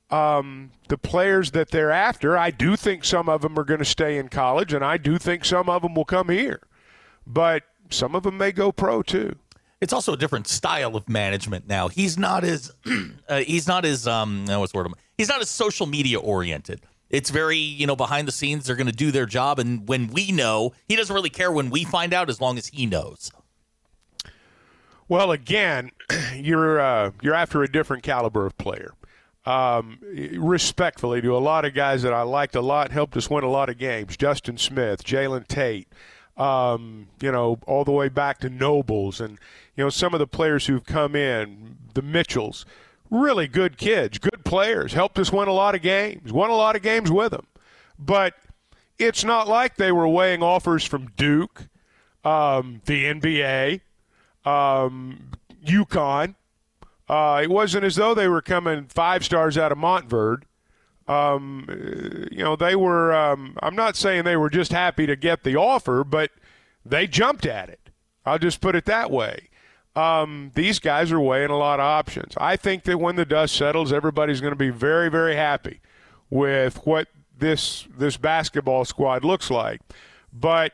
um, the players that they're after, I do think some of them are going to stay in college, and I do think some of them will come here. But some of them may go pro too. It's also a different style of management now. He's not as uh, he's not as um what's the word? He's not as social media oriented. It's very, you know, behind the scenes. They're going to do their job, and when we know, he doesn't really care when we find out, as long as he knows. Well, again, you're uh, you're after a different caliber of player. Um, respectfully to a lot of guys that I liked a lot, helped us win a lot of games. Justin Smith, Jalen Tate, um, you know, all the way back to Nobles, and you know some of the players who've come in, the Mitchells, really good kids, good players, helped us win a lot of games, won a lot of games with them. But it's not like they were weighing offers from Duke, um, the N B A, um, UConn. Uh, it wasn't as though they were coming five stars out of Montverde. Um, you know, they were um, – I'm not saying they were just happy to get the offer, but they jumped at it. I'll just put it that way. Um, these guys are weighing a lot of options. I think that when the dust settles, everybody's going to be very, very happy with what this this basketball squad looks like. But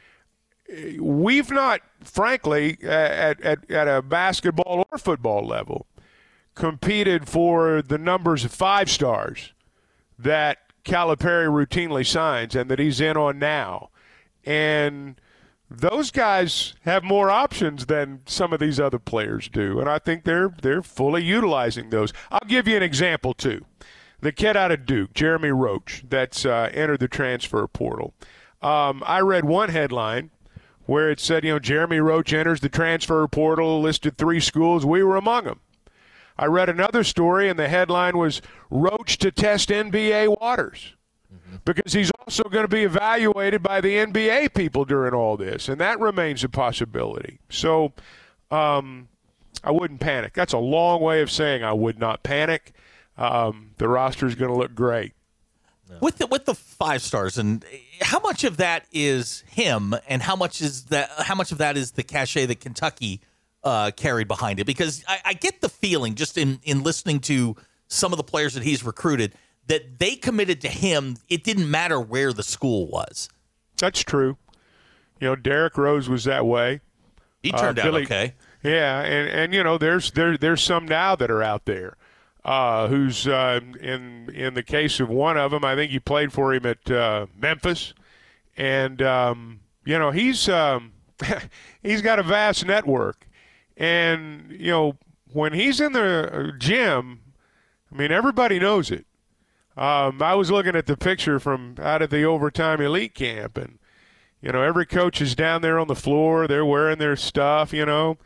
we've not, frankly, at, at, at a basketball or football level, competed for the numbers of five stars that Calipari routinely signs and that he's in on now. And those guys have more options than some of these other players do, and I think they're they're fully utilizing those. I'll give you an example, too. The kid out of Duke, Jeremy Roach, that's uh, entered the transfer portal. Um, I read one headline where it said, you know, Jeremy Roach enters the transfer portal, listed three schools. We were among them. I read another story, and the headline was Roach to test N B A waters. Mm-hmm. because he's also going to be evaluated by the N B A people during all this, and that remains a possibility. So um, I wouldn't panic. That's a long way of saying I would not panic. Um, the roster is going to look great. With the, with the five stars, and how much of that is him, and how much is that? How much of that is the cachet that Kentucky uh, carried behind it? Because I, I get the feeling, just in, in listening to some of the players that he's recruited, that they committed to him. It didn't matter where the school was. That's true. You know, Derrick Rose was that way. He turned uh, out Billy, okay. Yeah, and, and you know, there's there there's some now that are out there. Uh, who's uh, in in the case of one of them, I think he played for him at uh, Memphis, and um, you know he's um, he's got a vast network, and you know when he's in the gym, I mean everybody knows it. Um, I was looking at the picture from out at the Overtime Elite Camp, and you know every coach is down there on the floor. They're wearing their stuff, you know.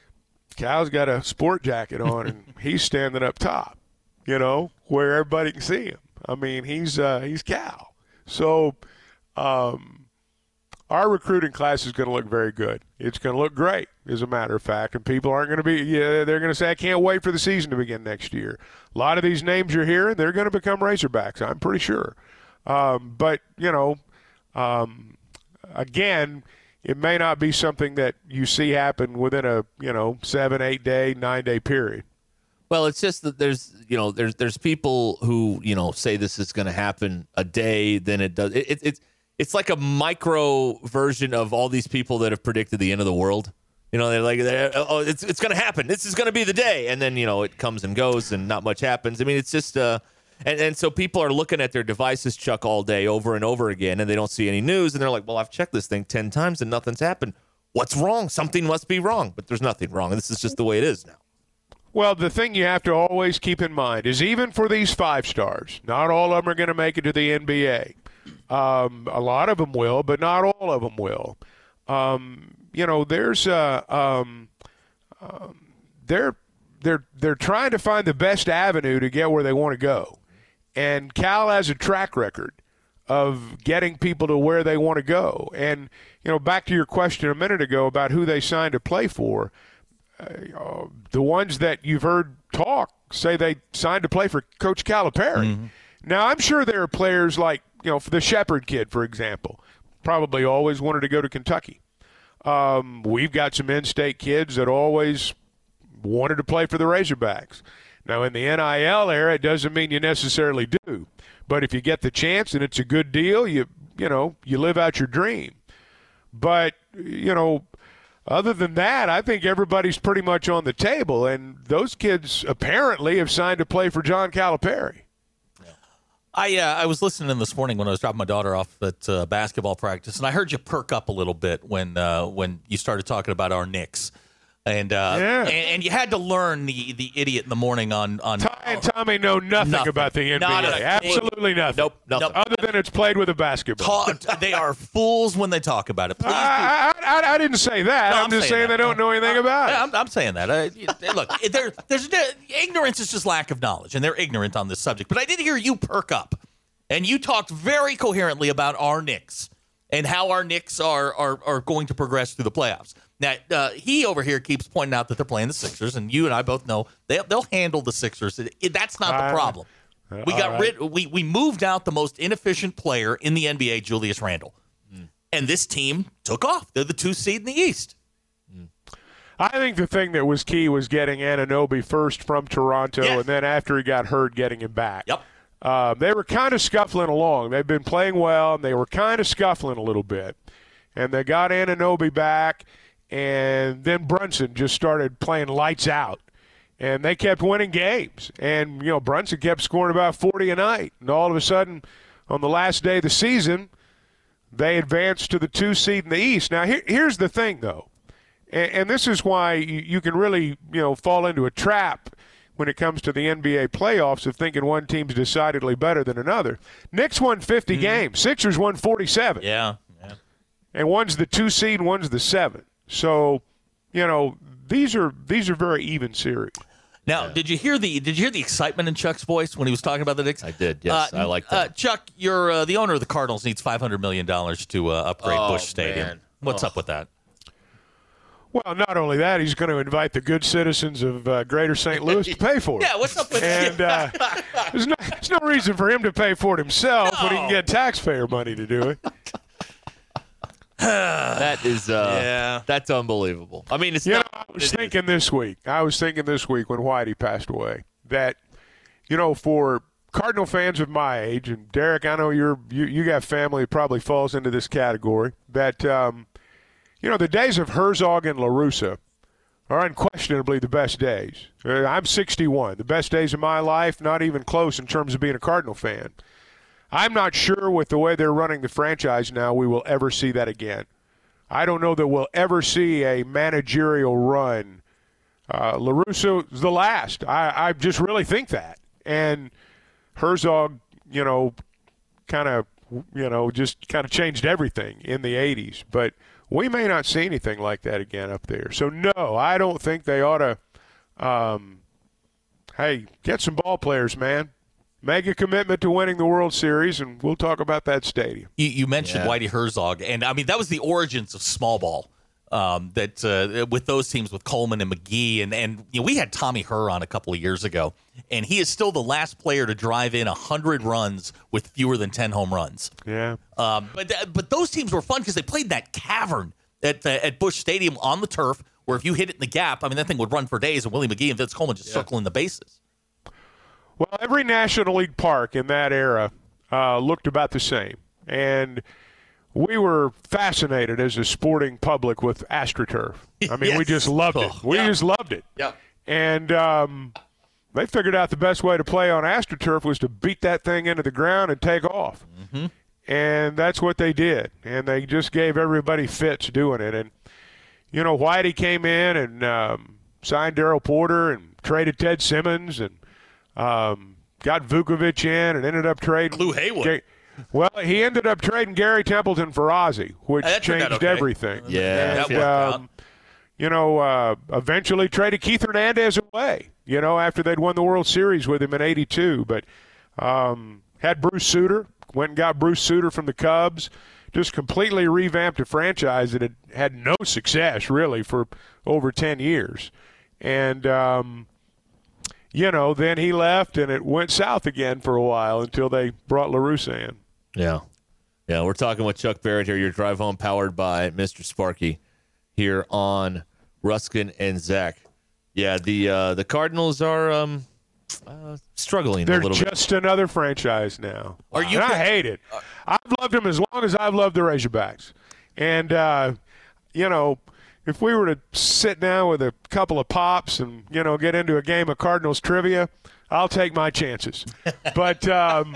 Cal's got a sport jacket on, and he's standing up top, you know, where everybody can see him. I mean, he's uh, he's Cal. So um, our recruiting class is going to look very good. It's going to look great, as a matter of fact, and people aren't going to be yeah, – they're going to say, I can't wait for the season to begin next year. A lot of these names you're hearing, they're going to become Razorbacks, I'm pretty sure. Um, but, you know, um, again – it may not be something that you see happen within a, you know, seven, eight day, nine day period. Well, it's just that there's, you know, there's there's people who, you know, say this is going to happen a day, then it does. It, it, it's it's like a micro version of all these people that have predicted the end of the world. You know, they're like, they're, oh, it's it's going to happen. This is going to be the day, and then you know it comes and goes, and not much happens. I mean, it's just. Uh, And and so people are looking at their devices, Chuck, all day over and over again, and they don't see any news, and they're like, well, I've checked this thing ten times and nothing's happened. What's wrong? Something must be wrong. But there's nothing wrong. This is just the way it is now. Well, the thing you have to always keep in mind is even for these five stars, not all of them are going to make it to the N B A. Um, a lot of them will, but not all of them will. Um, you know, there's uh, um, um, they're they're they're trying to find the best avenue to get where they want to go. And Cal has a track record of getting people to where they want to go. And, you know, back to your question a minute ago about who they signed to play for, uh, the ones that you've heard talk say they signed to play for Coach Calipari. Mm-hmm. Now, I'm sure there are players like, you know, the Shepherd kid, for example, probably always wanted to go to Kentucky. Um, we've got some in-state kids that always wanted to play for the Razorbacks. Now, in the N I L era, it doesn't mean you necessarily do. But if you get the chance and it's a good deal, you you know, you live out your dream. But, you know, other than that, I think everybody's pretty much on the table. And those kids apparently have signed to play for John Calipari. I uh, I was listening this morning when I was dropping my daughter off at uh, basketball practice, and I heard you perk up a little bit when uh, when you started talking about our Knicks. And, uh, yeah. and and you had to learn the, the idiot in the morning on on. Ty and Tommy know nothing, nothing. about the N B A. Not a, Absolutely nothing. Nope, nothing. Other than it's played with a basketball. Talk, they are fools when they talk about it. Please I, I, I, I didn't say that. no, I'm, I'm just saying saying that. they don't know anything about it. I'm, I'm saying that. Uh, look, there, there's ignorance is just lack of knowledge, and they're ignorant on this subject. But I did hear you perk up, and you talked very coherently about our Knicks and how our Knicks are are are going to progress through the playoffs. Now, uh, he over here keeps pointing out that they're playing the Sixers, and you and I both know they, they'll handle the Sixers. It, it, that's not the problem. Uh, we got right. rid. We we moved out the most inefficient player in the N B A, Julius Randle, mm. and this team took off. They're the two seed in the East. Mm. I think the thing that was key was getting Anunoby first from Toronto, yes. and then after he got hurt, getting him back. Yep. Uh, they were kind of scuffling along. They've been playing well, and they were kind of scuffling a little bit, and they got Anunoby back. And then Brunson just started playing lights out. And they kept winning games. And, you know, Brunson kept scoring about forty a night. And all of a sudden, on the last day of the season, they advanced to the two seed in the East. Now, here, here's the thing, though. And, and this is why you, you can really, you know, fall into a trap when it comes to the N B A playoffs of thinking one team's decidedly better than another. Knicks won fifty mm-hmm. games. Sixers won forty-seven. Yeah. yeah. And one's the two seed, one's the seven. So, you know, these are these are very even series. Now, Yeah. did you hear the did you hear the excitement in Chuck's voice when he was talking about the Knicks? I did. Yes, Uh, I like that. Uh, Chuck, you're uh, the owner of the Cardinals needs five hundred million dollars to uh, upgrade Oh, Busch Stadium. man. What's Oh. up with that? Well, not only that, he's going to invite the good citizens of uh, Greater Saint Louis to pay for it. Yeah, what's up with And uh, there's, no, there's no reason for him to pay for it himself No. when he can get taxpayer money to do it. That is, uh, Yeah. that's unbelievable. I mean, it's You know, not. I was it thinking this week, I was thinking this week when Whitey passed away that, you know, for Cardinal fans of my age, and Derek, I know you're, you, you got family that probably falls into this category, that, um, you know, the days of Herzog and La Russa are unquestionably the best days. Uh, I'm sixty-one. The best days of my life, not even close in terms of being a Cardinal fan. I'm not sure with the way they're running the franchise now we will ever see that again. I don't know that we'll ever see a managerial run. Uh, La Russa is the last. I, I just really think that. And Herzog, you know, kind of, you know, just kind of changed everything in the eighties. But we may not see anything like that again up there. So, no, I don't think they ought to, um, hey, get some ball players, man. Make a commitment to winning the World Series, and we'll talk about that stadium. You, you mentioned Yeah. Whitey Herzog, and I mean that was the origins of small ball. Um, that uh, with those teams with Coleman and McGee, and and you know, we had Tommy Herr on a couple of years ago, and he is still the last player to drive in a hundred runs with fewer than ten home runs. Yeah. Um, but th- but those teams were fun because they played that cavern at uh, at Busch Stadium on the turf, where if you hit it in the gap, I mean that thing would run for days, and Willie McGee and Vince Coleman just circling the bases. Well, every National League park in that era uh, looked about the same. And we were fascinated as a sporting public with AstroTurf. I mean, we Yes. just loved it. Oh, We yeah. just loved it. Yeah. And um, they figured out the best way to play on AstroTurf was to beat that thing into the ground and take off. Mm-hmm. And that's what they did. And they just gave everybody fits doing it. And, you know, Whitey came in and um, signed Darryl Porter and traded Ted Simmons and Um, got Vukovic in and ended up trading Lou Haywood. Ga- well, he ended up trading Gary Templeton for Ozzie, which Hey, that turned out changed okay. everything. Yeah, that and, worked out. um, you know, uh, eventually traded Keith Hernandez away. You know, after they'd won the World Series with him in eighty-two, but um, had Bruce Sutter. Went and got Bruce Sutter from the Cubs. Just completely revamped a franchise that had had no success really for over ten years, and. Um, You know, then he left, and it went south again for a while until they brought La Russa in. Yeah. Yeah, we're talking with Chuck Barrett here, your drive home powered by Mister Sparky here on Ruskin and Zach. Yeah, the uh, the Cardinals are um, uh, struggling They're a little bit. just another franchise now. Are you- And I hate it. I've loved them as long as I've loved the Razorbacks. And, uh, you know, if we were to sit down with a couple of pops and, you know, get into a game of Cardinals trivia, I'll take my chances. But um,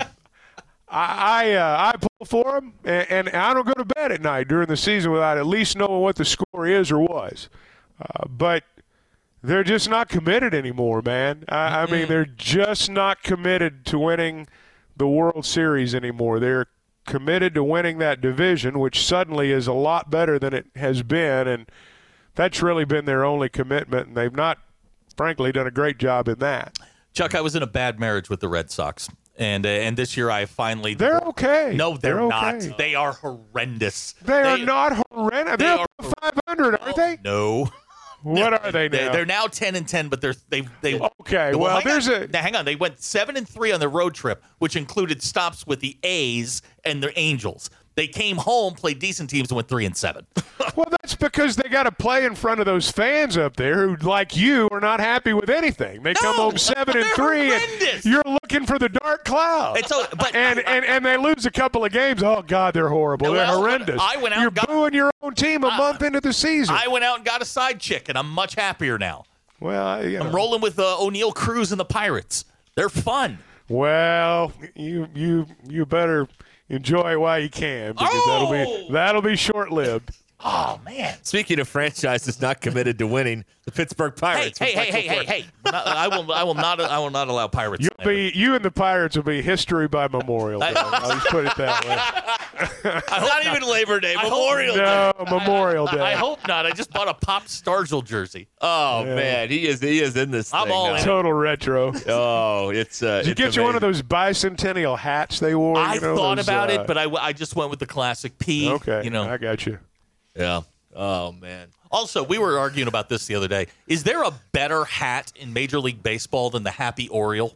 I I, uh, I pull for them, and, and I don't go to bed at night during the season without at least knowing what the score is or was. Uh, but they're just not committed anymore, man. I, I mean, they're just not committed to winning the World Series anymore. They're committed to winning that division, which suddenly is a lot better than it has been, and that's really been their only commitment, and they've not, frankly, done a great job in that. Chuck, I was in a bad marriage with the Red Sox, and uh, and this year I finally They're okay. No, they're, They're not. okay. They are horrendous. They, are not horrendous. they They're are- above five hundred, aren't they? No. What are they They- now? They're now ten and ten, but they're they they. Okay, well, hang there's on. a- Now, hang on. They went seven and three on their road trip, which included stops with the A's and the Angels. They came home, played decent teams, and went three and seven. Well, that's because they got to play in front of those fans up there who, like you, are not happy with anything. They come No, home seven and they're three, horrendous. and you're looking for the dark cloud. It's so, but and, and and they lose a couple of games. Oh God, they're horrible. Well, they're horrendous. I went out You're and got- booing your own team a month into the season. I went out and got a side chick, and I'm much happier now. well, I- you know. I'm rolling with uh, O'Neill Cruz and the Pirates. They're fun. Well, you you you better enjoy it while you can, because Oh! that'll be that'll be short lived. Oh man. Speaking of franchises not committed to winning, the Pittsburgh Hey, Pirates. hey, with hey, hey, Michael hey, Ford. hey! Not- I will, I will not, I will not allow Pirates. You'll be you and the Pirates will be history by Memorial Day. I'll just put it that way. Not even Labor Day, I Memorial no, Day. No, Memorial Day. I hope not. I just bought a Pop Stargell jersey. Oh Yeah. man, he is he is in this. I'm thing all now. in. Total retro. Oh, it's. Uh, Did you it's get you one of amazing. those bicentennial hats they wore? I you know, thought those, about uh, it, but I, I just went with the classic P. Okay, You know. I got you. Yeah. Oh man. Also, we were arguing about this the other day. Is there a better hat in Major League Baseball than the Happy Oriole?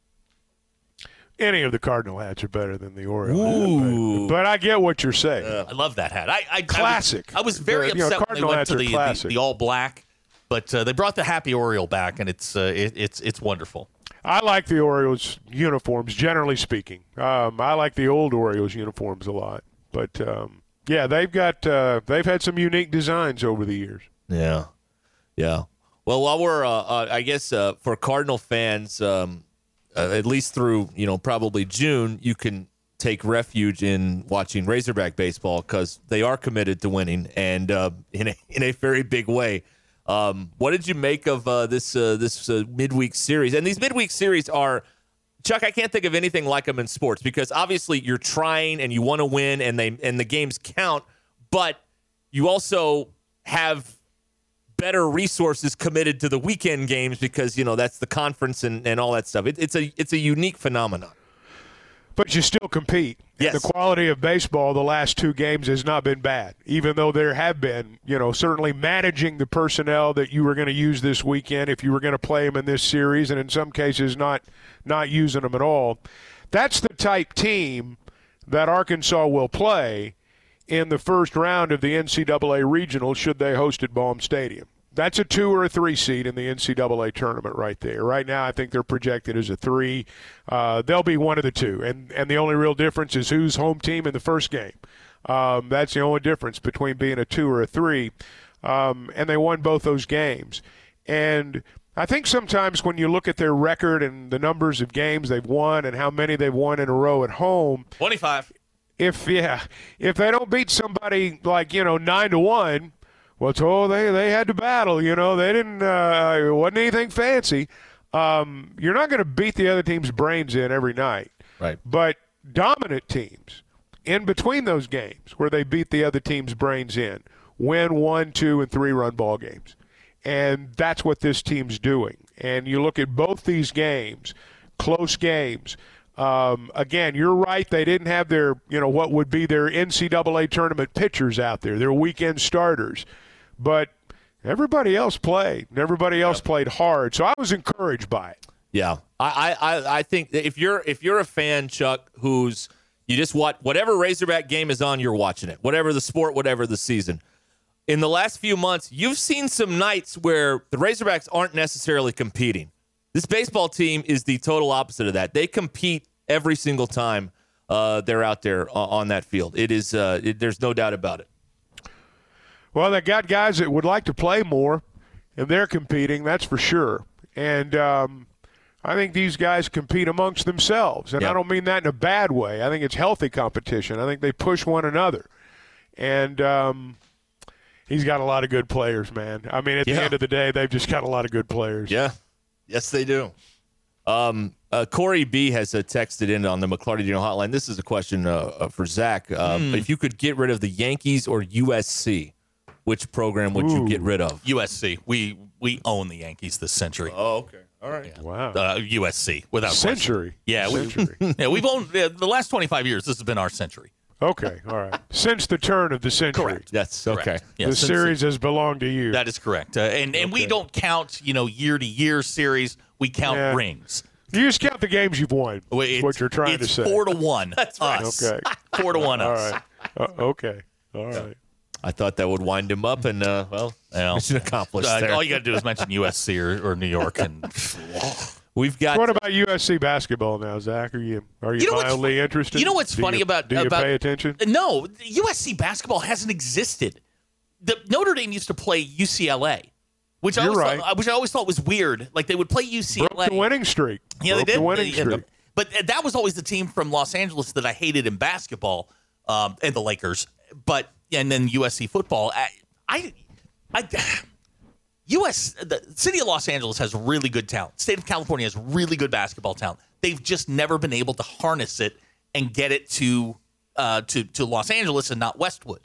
Any of the Cardinal hats are better than the Oriole Ooh. hat, but, but I get what you're saying. I love that hat. I, I Classic. I was, I was very The- you know, upset when Cardinal they went hats to are the, the, classic. the all black, but uh, they brought the Happy Oriole back, and it's uh, it, it's it's wonderful. I like the Orioles uniforms, generally speaking. Um, I like the old Orioles uniforms a lot, but um, yeah, they've got uh, they've had some unique designs over the years. Yeah. Yeah. Well, while we're, uh, uh, I guess, uh, for Cardinal fans, um, uh, at least through, you know, probably June, you can take refuge in watching Razorback baseball because they are committed to winning and uh, in a, in a very big way. Um, what did you make of uh, this uh, this uh, midweek series? And these midweek series are, Chuck, I can't think of anything like them in sports because obviously you're trying and you want to win and they and the games count, but you also have better resources committed to the weekend games because, you know, that's the conference and, and all that stuff. It, it's a it's a unique phenomenon. But you still compete. Yes. The quality of baseball the last two games has not been bad, even though there have been, you know, certainly managing the personnel that you were going to use this weekend if you were going to play them in this series, and in some cases not not using them at all. That's the type team that Arkansas will play in the first round of the N C double A Regional should they host at Baum Stadium. That's a two or a three seed in the N C double A tournament right there. Right now I think they're projected as a three. Uh, they'll be one of the two, and, and the only real difference is who's home team in the first game. Um, that's the only difference between being a two or a three, um, and they won both those games. And I think sometimes when you look at their record and the numbers of games they've won and how many they've won in a row at home, twenty-five. If yeah, if they don't beat somebody like, you know, nine to one, well, it's, oh, they they had to battle. You know, they didn't. Uh, it wasn't anything fancy. Um, you're not going to beat the other team's brains in every night. Right. But dominant teams in between those games where they beat the other team's brains in win one, two, and three run ball games, and that's what this team's doing. And you look at both these games, close games. Um, again, you're right. They didn't have their, you know, what would be their N C double A tournament pitchers out there, their weekend starters. But everybody else played, and everybody else yep. played hard. So I was encouraged by it. Yeah, I, I, I think that if you're if you're a fan, Chuck, who's you just watch whatever Razorback game is on, you're watching it. Whatever the sport, whatever the season. In the last few months, you've seen some nights where the Razorbacks aren't necessarily competing. This baseball team is the total opposite of that. They compete every single time uh, they're out there on that field. It is. Uh, it, there's no doubt about it. Well, they got guys that would like to play more, and they're competing, that's for sure. And um, I think these guys compete amongst themselves. And yep. I don't mean that in a bad way. I think it's healthy competition. I think they push one another. And um, he's got a lot of good players, man. I mean, at yeah. the end of the day, they've just got a lot of good players. Yeah. Yes, they do. Um, uh, Corey B. has uh, texted in on the McLarty Dino hotline. This is a question uh, for Zach. Uh, mm. If you could get rid of the Yankees or U S C, which program would Ooh. you get rid of? U S C. We we own the Yankees this century. Oh, okay. All right. Yeah. Wow. Uh, U S C without century. Question. Yeah, century. We, yeah, we've owned uh, the last twenty-five years. This has been our century. Okay, all right. Since the turn of the century. Correct. That's correct. okay. Yeah, the series has belonged to you. That is correct. Uh, and and okay. we don't count, you know, year to year series. We count yeah. rings. You just count the games you've won. Well, That's what you're trying it's to say. Four to one. That's right. Us. Okay. Four to one. All us. right. Uh, okay. All right. I thought that would wind him up, and uh, well, well mission accomplished. Uh, there. all you got to do is mention U S C or, or New York, and we've got. What about U S C basketball now, Zach? Are you are you, You know mildly interested? You know what's do funny you, about do you about, pay attention? No, U S C basketball hasn't existed. The Notre Dame used to play U C L A, which I You're always right. thought, which I always thought was weird. Like they would play U C L A. Broke the winning streak. Yeah, Broke they did. the winning They- streak. But that was always the team from Los Angeles that I hated in basketball, um, and the Lakers. But and then U S C football. I, I, I U S the city of Los Angeles has really good talent. State of California has really good basketball talent. They've just never been able to harness it and get it to uh, to to Los Angeles and not Westwood.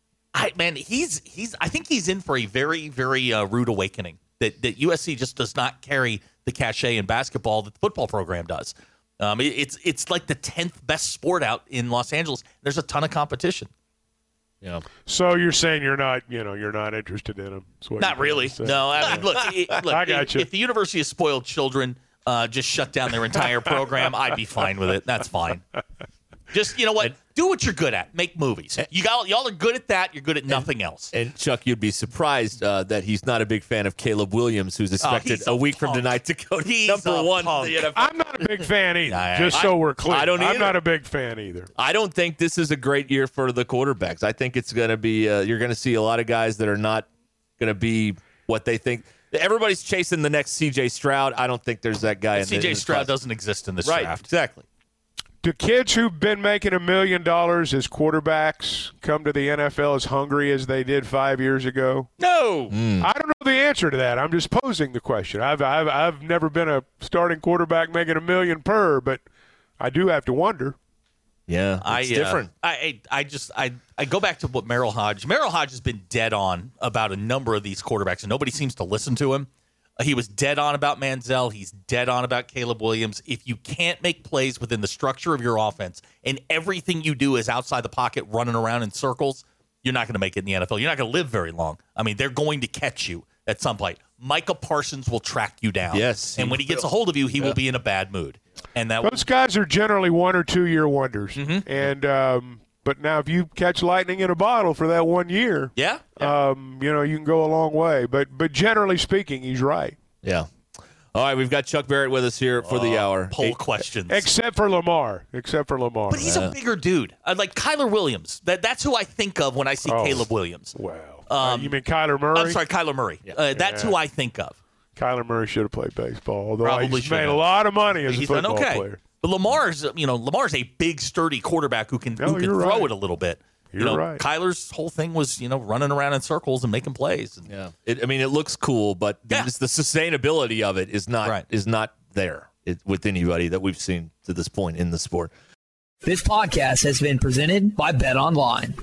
I man, he's he's. I think he's in for a very very uh, rude awakening. That that U S C just does not carry the cachet in basketball that the football program does. Um, it, it's it's like the tenth best sport out in Los Angeles. There's a ton of competition. Yeah. So you're saying you're not, you know, you're not interested in him? Not really. No. I mean, look, it, look. I got if, you. if the University of Spoiled Children uh, just shut down their entire program, I'd be fine with it. That's fine. Just, you know what? Do what you're good at. Make movies. You got y'all are good at that. You're good at nothing else. And Chuck, you'd be surprised uh, that he's not a big fan of Caleb Williams, who's expected oh, a, a week punk. from tonight to go to He's number one. Punk. In the N F L. I'm not a big fan either. I- just I- so we're clear, I don't I'm either. not a big fan either. I don't think this is a great year for the quarterbacks. I think it's going to be uh, you're going to see a lot of guys that are not going to be what they think. Everybody's chasing the next C J Stroud. I don't think there's that guy. in C J the, in the Stroud class. doesn't exist in this right, draft. Exactly. Do kids who've been making a million dollars as quarterbacks come to the N F L as hungry as they did five years ago? No. I don't know the answer to that. I'm just posing the question. I've I've I've never been a starting quarterback making a million per, but I do have to wonder. Yeah, it's I, uh, different. I, I I just I, I go back to what Merrill Hodge. Merrill Hodge has been dead on about a number of these quarterbacks, and nobody seems to listen to him. Uh, he was dead on about Manziel. He's dead on about Caleb Williams. If you can't make plays within the structure of your offense, and everything you do is outside the pocket, running around in circles, you're not going to make it in the N F L. You're not going to live very long. I mean, they're going to catch you at some point. Micah Parsons will track you down. Yes, and when he gets a hold of you, he Yeah. will be in a bad mood. And that Those guys are generally one or two year wonders. Mm-hmm. And um, but now if you catch lightning in a bottle for that one year, yeah, um, you know, you can go a long way. But but generally speaking, he's right. Yeah. All right, we've got Chuck Barrett with us here for the hour. poll Eight- questions. Except for Lamar. Except for Lamar. But he's a bigger dude. Uh, like Kyler Williams. That That's who I think of when I see Oh. Caleb Williams. Wow. Um, Uh, you mean Kyler Murray? I'm sorry, Kyler Murray. Uh, that's Yeah. who I think of. Kyler Murray should have played baseball, although Probably he's should made have. a lot of money as He's a done football okay. player. But Lamar's, you know, Lamar's a big, sturdy quarterback who can, No, who can you're throw right. it a little bit. You're you know, right. Kyler's whole thing was, you know, running around in circles and making plays. And, Yeah. It, I mean, it looks cool, but the, Yeah. it's the sustainability of it is not Right. is not there it, with anybody that we've seen to this point in the sport. This podcast has been presented by Bet Online.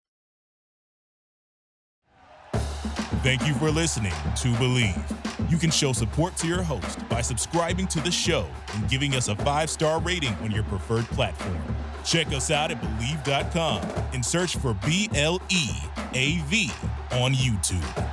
Thank you for listening to Believe. You can show support to your host by subscribing to the show and giving us a five-star rating on your preferred platform. Check us out at Believe dot com and search for B L E A V on YouTube.